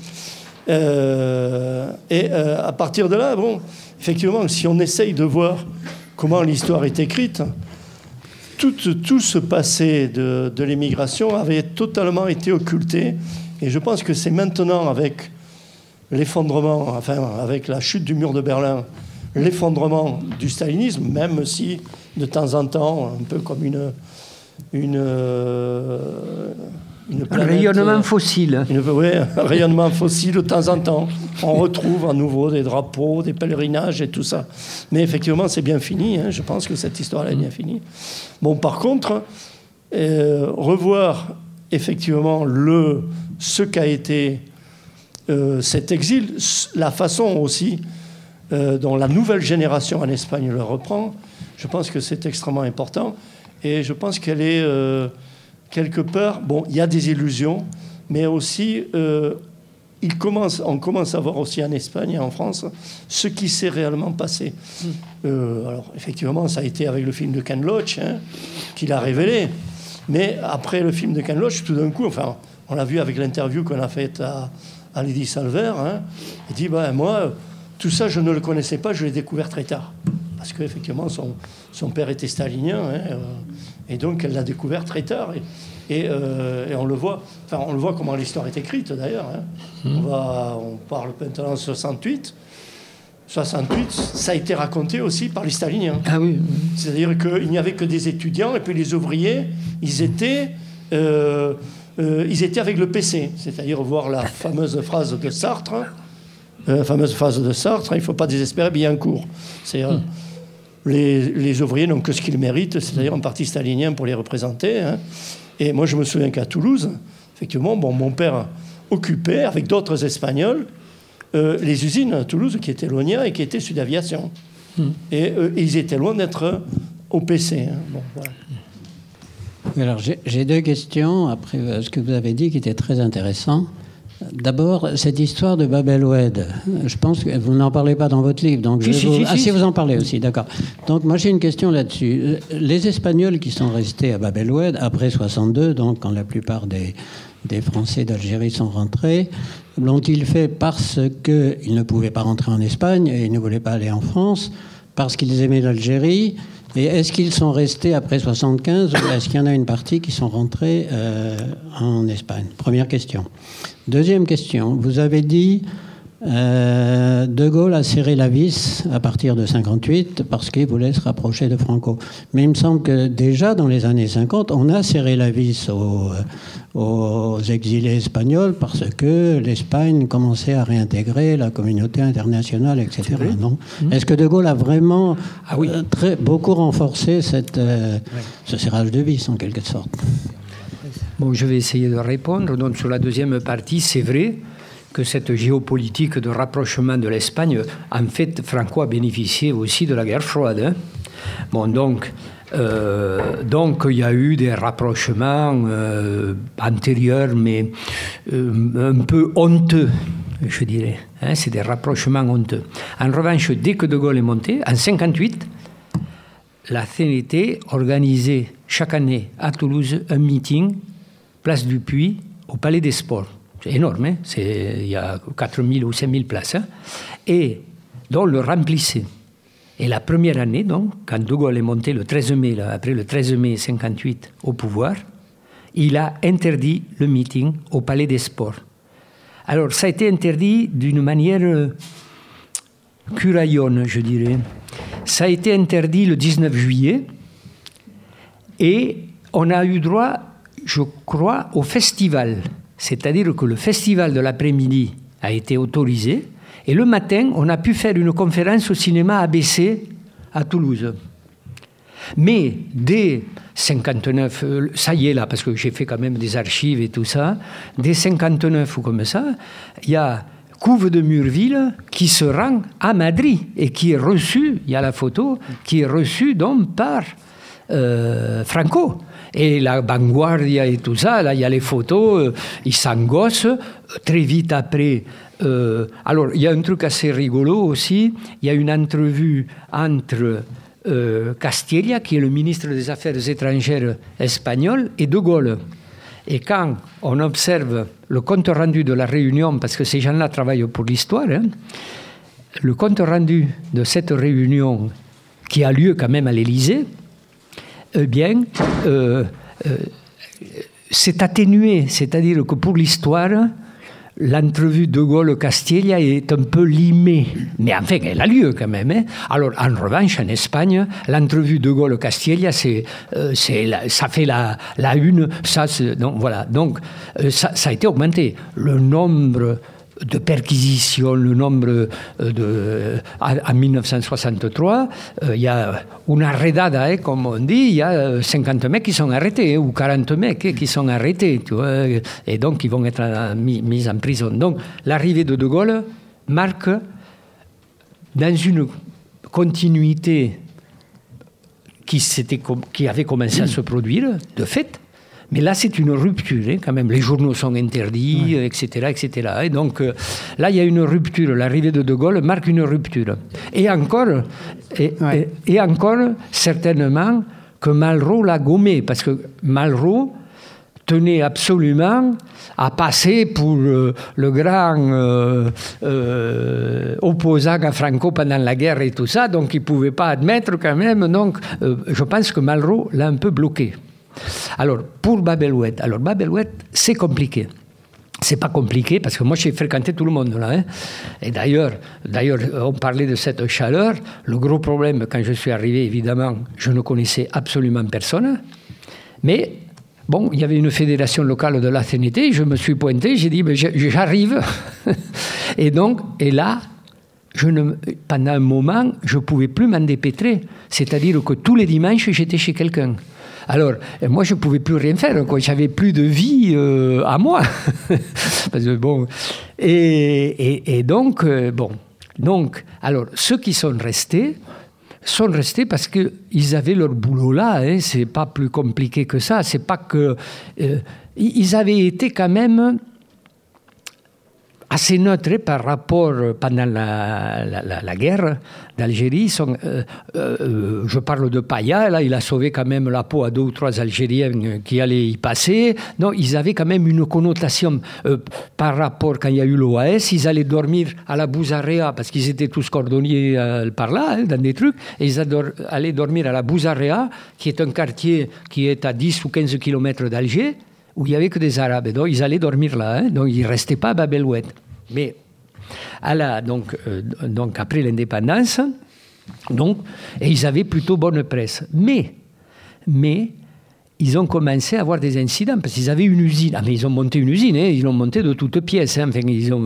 À partir de là, effectivement, si on essaye de voir comment l'histoire est écrite, tout ce passé de l'immigration avait totalement été occulté. Et je pense que c'est maintenant, avec l'effondrement, avec la chute du mur de Berlin, l'effondrement du stalinisme, même si de temps en temps, un peu comme un rayonnement fossile. Oui, un rayonnement fossile de temps en temps. On retrouve à nouveau des drapeaux, des pèlerinages et tout ça. Mais effectivement, c'est bien fini. Je pense que cette histoire-là est bien finie. Bon, par contre, revoir effectivement ce qu'a été cet exil, la façon aussi dont la nouvelle génération en Espagne le reprend, je pense que c'est extrêmement important. Et je pense qu'elle est quelque part... Bon, il y a des illusions, mais aussi, on commence à voir aussi en Espagne et en France ce qui s'est réellement passé. Alors, effectivement, ça a été avec le film de Ken Loach qui l'a révélé. Mais après le film de Ken Loach, tout d'un coup, enfin, on l'a vu avec l'interview qu'on a faite à Lydie Salver, il dit, moi, tout ça, je ne le connaissais pas, je l'ai découvert très tard. Parce qu'effectivement, son père était stalinien, et donc elle l'a découvert très tard. Et on le voit, enfin, on le voit comment l'histoire est écrite d'ailleurs. On parle maintenant de 68. 68, ça a été raconté aussi par les staliniens. Ah oui. C'est-à-dire qu'il n'y avait que des étudiants, et puis les ouvriers, ils étaient avec le PC. C'est-à-dire voir la fameuse phrase de Sartre. Il ne faut pas désespérer Billancourt. C'est-à-dire, les ouvriers n'ont que ce qu'ils méritent, c'est-à-dire un parti stalinien pour les représenter. Et moi, je me souviens qu'à Toulouse, effectivement, mon père occupait, avec d'autres Espagnols, les usines à Toulouse, qui étaient Lonia et qui étaient Sud Aviation. Et ils étaient loin d'être au PC. Bon, voilà. Alors, j'ai deux questions après ce que vous avez dit qui était très intéressant. D'abord, cette histoire de Bab el-Oued, je pense que vous n'en parlez pas dans votre livre. Donc si vous en parlez aussi, d'accord. Donc moi j'ai une question là-dessus. Les Espagnols qui sont restés à Bab el-Oued après 62, donc quand la plupart des Français d'Algérie sont rentrés, l'ont-ils fait parce qu'ils ne pouvaient pas rentrer en Espagne et ils ne voulaient pas aller en France, parce qu'ils aimaient l'Algérie? Et est-ce qu'ils sont restés après 75 ou est-ce qu'il y en a une partie qui sont rentrés en Espagne? Première question. Deuxième question. Vous avez dit De Gaulle a serré la vis à partir de 58 parce qu'il voulait se rapprocher de Franco. Mais il me semble que déjà dans les années 50, on a serré la vis aux exilés espagnols parce que l'Espagne commençait à réintégrer la communauté internationale, etc. Non ? Est-ce que De Gaulle a vraiment beaucoup renforcé ce serrage de vis en quelque sorte? Bon, je vais essayer de répondre. Donc, sur la deuxième partie, c'est vrai que cette géopolitique de rapprochement de l'Espagne, en fait, Franco a bénéficié aussi de la guerre froide. Bon, donc, il y a eu des rapprochements antérieurs, mais un peu honteux, je dirais. C'est des rapprochements honteux. En revanche, dès que De Gaulle est monté, en 1958, la CNT organisait chaque année à Toulouse un meeting, place du Puy, au Palais des Sports. C'est énorme, il y a 4000 ou 5000 places. Et donc, le remplissait. Et la première année, donc, quand De Gaulle est monté le 13 mai, après le 13 mai 1958 au pouvoir, il a interdit le meeting au Palais des Sports. Alors, ça a été interdit d'une manière curaillonne, je dirais. Ça a été interdit le 19 juillet et on a eu droit, je crois, au festival. C'est-à-dire que le festival de l'après-midi a été autorisé et le matin, on a pu faire une conférence au cinéma ABC à Toulouse. Mais dès 59, ça y est là, parce que j'ai fait quand même des archives et tout ça, dès 59 ou comme ça, il y a Couve de Murville qui se rend à Madrid et qui est reçu, il y a la photo, qui est reçu donc par Franco. Et la Vanguardia et tout ça, là il y a les photos, ils s'engossent. Très vite après, alors il y a un truc assez rigolo aussi, il y a une entrevue entre Castilla, qui est le ministre des Affaires étrangères espagnol, et De Gaulle. Et quand on observe le compte rendu de la réunion, parce que ces gens-là travaillent pour l'histoire, le compte rendu de cette réunion qui a lieu quand même à l'Élysée, eh bien, c'est atténué. C'est-à-dire que pour l'histoire, l'entrevue de Gaulle-Castilla est un peu limée. Mais enfin, elle a lieu quand même. Hein. Alors, en revanche, en Espagne, l'entrevue de Gaulle-Castilla, ça fait la une. Donc, voilà. Donc, ça a été augmenté. Le nombre de perquisitions, le nombre en 1963, il y a une redada, comme on dit, il y a 50 mecs qui sont arrêtés, ou 40 mecs qui sont arrêtés, tu vois, et donc ils vont être mis en prison. Donc l'arrivée de De Gaulle marque, dans une continuité qui avait commencé à se produire, de fait. Mais là, c'est une rupture, hein, quand même. Les journaux sont interdits, etc., etc. Et donc, là, il y a une rupture. L'arrivée de De Gaulle marque une rupture. Et encore, certainement, que Malraux l'a gommé. Parce que Malraux tenait absolument à passer pour le grand opposant à Franco pendant la guerre et tout ça. Donc, il ne pouvait pas admettre quand même. Donc, je pense que Malraux l'a un peu bloqué. Alors, pour Bab el-Oued, c'est compliqué. C'est pas compliqué parce que moi, j'ai fréquenté tout le monde là. Hein. Et d'ailleurs, on parlait de cette chaleur. Le gros problème, quand je suis arrivé, évidemment, je ne connaissais absolument personne. Mais bon, il y avait une fédération locale de la CNT. Je me suis pointé, j'ai dit, mais j'arrive. Et là, pendant un moment, je ne pouvais plus m'en dépêtrer. C'est-à-dire que tous les dimanches, j'étais chez quelqu'un. Alors, moi, je ne pouvais plus rien faire, quoi. Je n'avais plus de vie à moi. Parce que, bon, et donc, alors, ceux qui sont restés parce qu'ils avaient leur boulot là. Hein. Ce n'est pas plus compliqué que ça. C'est pas que... ils avaient été quand même assez neutres par rapport, pendant la guerre d'Algérie. Je parle de Paya, là, il a sauvé quand même la peau à 2 ou 3 Algériens qui allaient y passer. Non, ils avaient quand même une connotation par rapport, quand il y a eu l'OAS, ils allaient dormir à la Bouzarea, parce qu'ils étaient tous cordonniers par là, hein, dans des trucs, et ils allaient dormir à la Bouzarea, qui est un quartier qui est à 10 ou 15 kilomètres d'Alger, où il n'y avait que des Arabes. Donc, ils allaient dormir là. Hein, donc, ils ne restaient pas à Bab el-Oued. Mais, donc après l'indépendance, et ils avaient plutôt bonne presse. Mais, ils ont commencé à avoir des incidents, parce qu'ils avaient une usine. Ah, mais ils ont monté une usine, hein, ils l'ont montée de toutes pièces. Hein, enfin,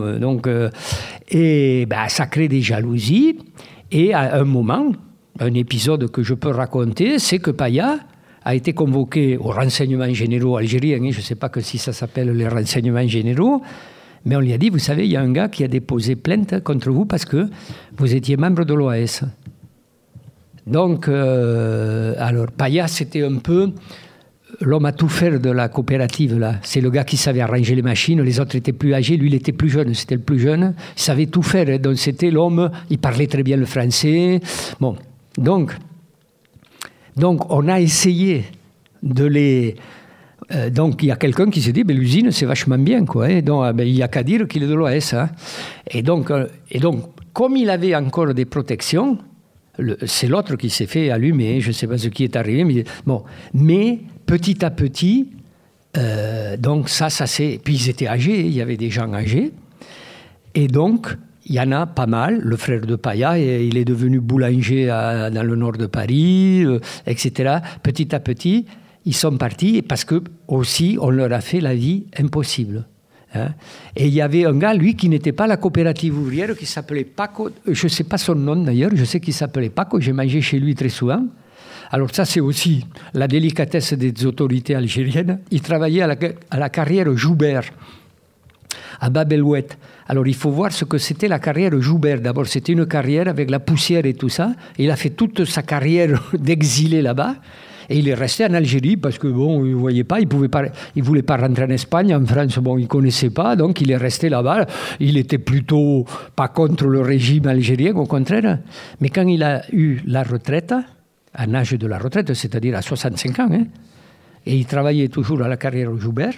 ça crée des jalousies. Et à un moment, un épisode que je peux raconter, c'est que Paya a été convoqué aux renseignements généraux algériens. Je ne sais pas si ça s'appelle les renseignements généraux, mais on lui a dit, vous savez, il y a un gars qui a déposé plainte contre vous parce que vous étiez membre de l'OAS. Donc, alors, Paya, c'était un peu l'homme à tout faire de la coopérative, là. C'est le gars qui savait arranger les machines, les autres étaient plus âgés, lui, il était plus jeune, c'était le plus jeune. Il savait tout faire, donc c'était l'homme, il parlait très bien le français. Bon, donc on a essayé de les... donc, il y a quelqu'un qui s'est dit, l'usine, c'est vachement bien, quoi. Hein. Donc, il n'y a qu'à dire qu'il est de l'OAS. Hein. Et donc, comme il avait encore des protections, c'est l'autre qui s'est fait allumer. Je ne sais pas ce qui est arrivé. Mais petit à petit, donc ça c'est... Puis ils étaient âgés, il y avait des gens âgés. Et donc... Il y en a pas mal. Le frère de Paya, il est devenu boulanger dans le nord de Paris, etc. Petit à petit, ils sont partis parce que aussi on leur a fait la vie impossible. Hein. Et il y avait un gars, lui, qui n'était pas la coopérative ouvrière, qui s'appelait Paco. Je ne sais pas son nom d'ailleurs, je sais qu'il s'appelait Paco, j'ai mangé chez lui très souvent. Alors ça, c'est aussi la délicatesse des autorités algériennes. Il travaillait à la carrière Joubert, à Bab el-Oued. Alors, il faut voir ce que c'était la carrière Joubert. D'abord, c'était une carrière avec la poussière et tout ça. Il a fait toute sa carrière d'exilé là-bas. Et il est resté en Algérie parce que, bon, il ne voyait pas, il ne voulait pas rentrer en Espagne. En France, bon, il ne connaissait pas. Donc, il est resté là-bas. Il était plutôt pas contre le régime algérien, au contraire. Mais quand il a eu la retraite, à l'âge de la retraite, c'est-à-dire à 65 ans, hein, et il travaillait toujours à la carrière Joubert,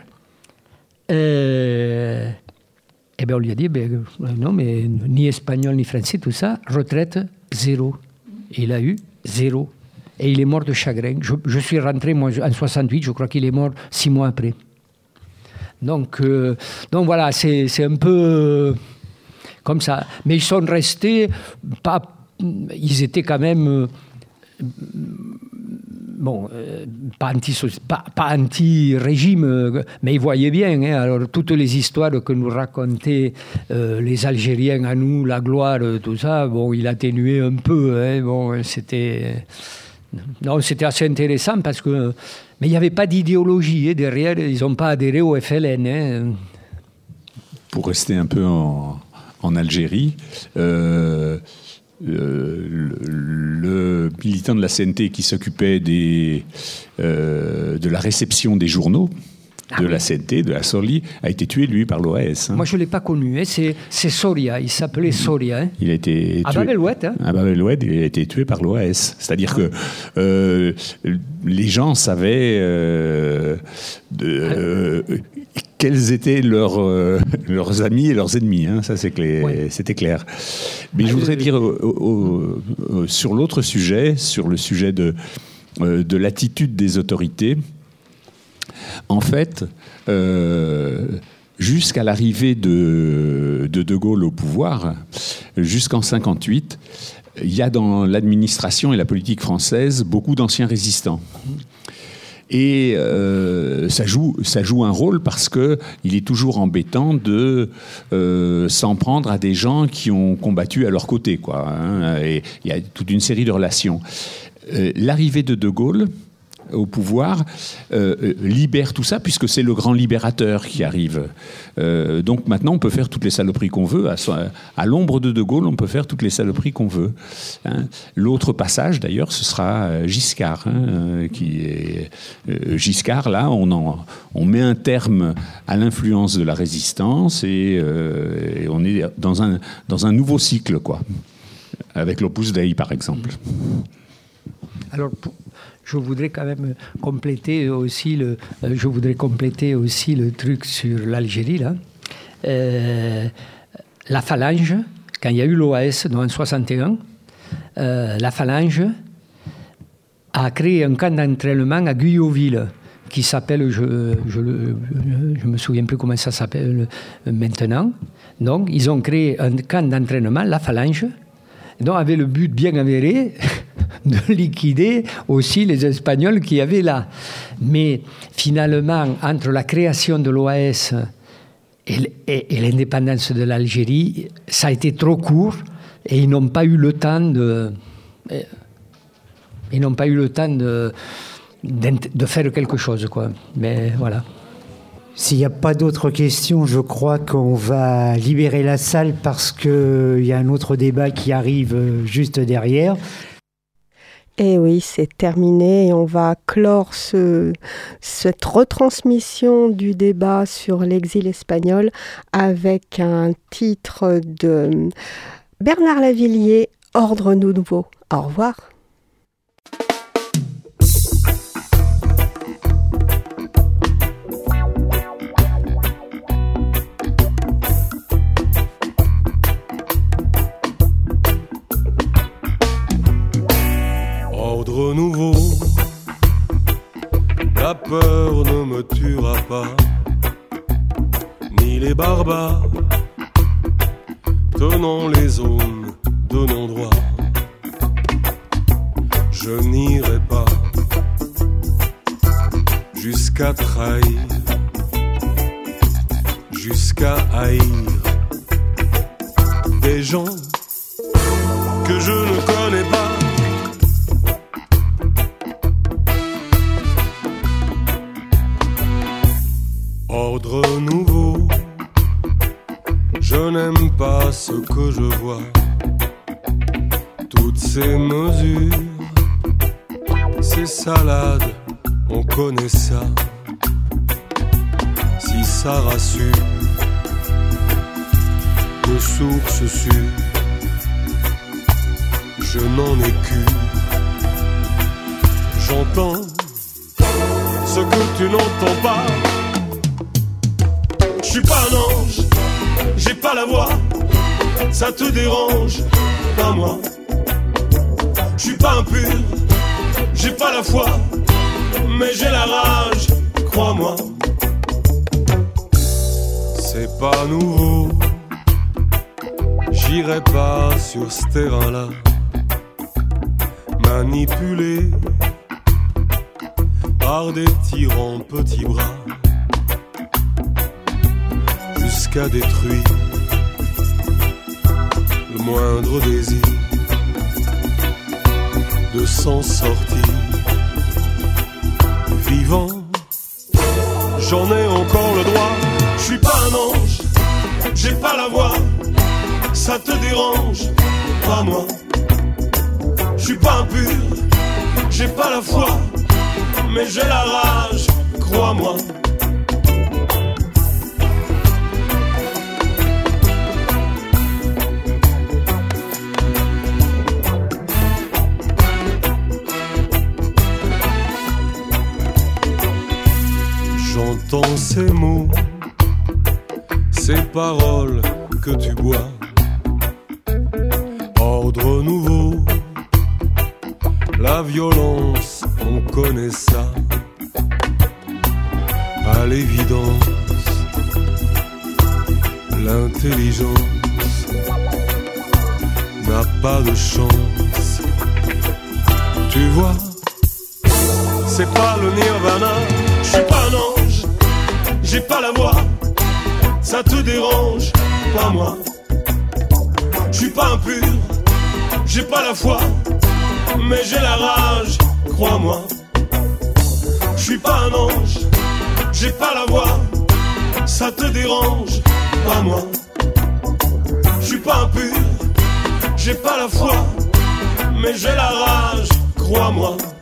eh bien, on lui a dit, non, mais ni espagnol, ni français, tout ça, retraite, 0. Et il a eu 0. Et il est mort de chagrin. Je suis rentré, moi, en 68, je crois qu'il est mort 6 mois après. Donc voilà, c'est un peu comme ça. Mais ils sont restés ils étaient quand même pas anti-régime, mais ils voyaient bien. Alors toutes les histoires que nous racontaient les Algériens à nous, la gloire, tout ça, il atténuait un peu. C'était assez intéressant parce que. Mais il n'y avait pas d'idéologie derrière, ils n'ont pas adhéré au FLN. Pour rester un peu en Algérie, le militant de la CNT qui s'occupait de la réception des journaux de la CNT, de la Sorli, a été tué, lui, par l'OAS. Moi, je ne l'ai pas connu. C'est Soria. Il s'appelait Soria. Il a été tué. À Bab el-Oued. À Bab el-Oued, il a été tué par l'OAS. C'est-à-dire que les gens savaient quels étaient leurs amis et leurs ennemis. Ça, c'était clair. Mais je voudrais dire sur l'autre sujet, sur le sujet de l'attitude des autorités. En fait, jusqu'à l'arrivée de Gaulle au pouvoir, jusqu'en 1958, il y a dans l'administration et la politique française beaucoup d'anciens résistants. Et ça joue un rôle parce qu'il est toujours embêtant de s'en prendre à des gens qui ont combattu à leur côté, quoi. Et il y a toute une série de relations. L'arrivée de Gaulle au pouvoir libère tout ça, puisque c'est le grand libérateur qui arrive. Donc maintenant, on peut faire toutes les saloperies qu'on veut. À l'ombre de Gaulle, on peut faire toutes les saloperies qu'on veut. L'autre passage, d'ailleurs, ce sera Giscard. Giscard, là, on met un terme à l'influence de la résistance et on est dans un nouveau cycle, quoi. Avec l'Opus Dei, par exemple. Alors, je voudrais quand même compléter aussi le truc sur l'Algérie, là. La Phalange, quand il y a eu l'OAS en 1961, la Phalange a créé un camp d'entraînement à Guyoville qui s'appelle, je me souviens plus comment ça s'appelle maintenant. Donc, ils ont créé un camp d'entraînement, la Phalange, dont avait le but bien avéré de liquider aussi les Espagnols qu'il y avait là. Mais finalement, entre la création de l'OAS et l'indépendance de l'Algérie, ça a été trop court et ils n'ont pas eu le temps de faire quelque chose, quoi. Mais voilà. S'il n'y a pas d'autres questions, je crois qu'on va libérer la salle parce qu'il y a un autre débat qui arrive juste derrière. Et oui, c'est terminé et on va clore cette retransmission du débat sur l'exil espagnol avec un titre de Bernard Lavilliers, Ordre nouveau. Au revoir. Ordre nouveau, la peur ne me tuera pas, ni les barbares, tenant les zones de non-droit. Je n'irai pas jusqu'à trahir, jusqu'à haïr des gens que je ne connais pas. Ordre nouveau, je n'aime pas ce que je vois. Toutes ces mesures, ces salades, on connaît ça. Si ça rassure, de source sûre, je n'en ai qu'une. J'entends ce que tu n'entends pas. Je suis pas un ange, j'ai pas la voix, ça te dérange, pas moi. Je suis pas impur, j'ai pas la foi, mais j'ai la rage, crois-moi. c'est pas nouveau. J'irai pas sur ce terrain-là, manipulé par des tyrans petits bras, jusqu'à détruire le moindre désir de s'en sortir vivant. J'en ai encore le droit, je suis pas un ange, j'ai pas la voix, ça te dérange, pas moi. Je suis pas impur, j'ai pas la foi, mais j'ai la rage, crois-moi. J'entends ces mots, ces paroles que tu bois. Ordre nouveau, la violence, on connaît ça. À l'évidence, l'intelligence n'a pas de chance. Tu vois, c'est pas le nirvana. Je suis pas un ange, j'ai pas la voix, ça te dérange, pas moi. Je suis pas impur, j'ai pas la foi, mais j'ai la rage, crois-moi. Je suis pas un ange, j'ai pas la voix, ça te dérange, pas moi. Je suis pas impur, j'ai pas la foi, mais j'ai la rage, crois-moi.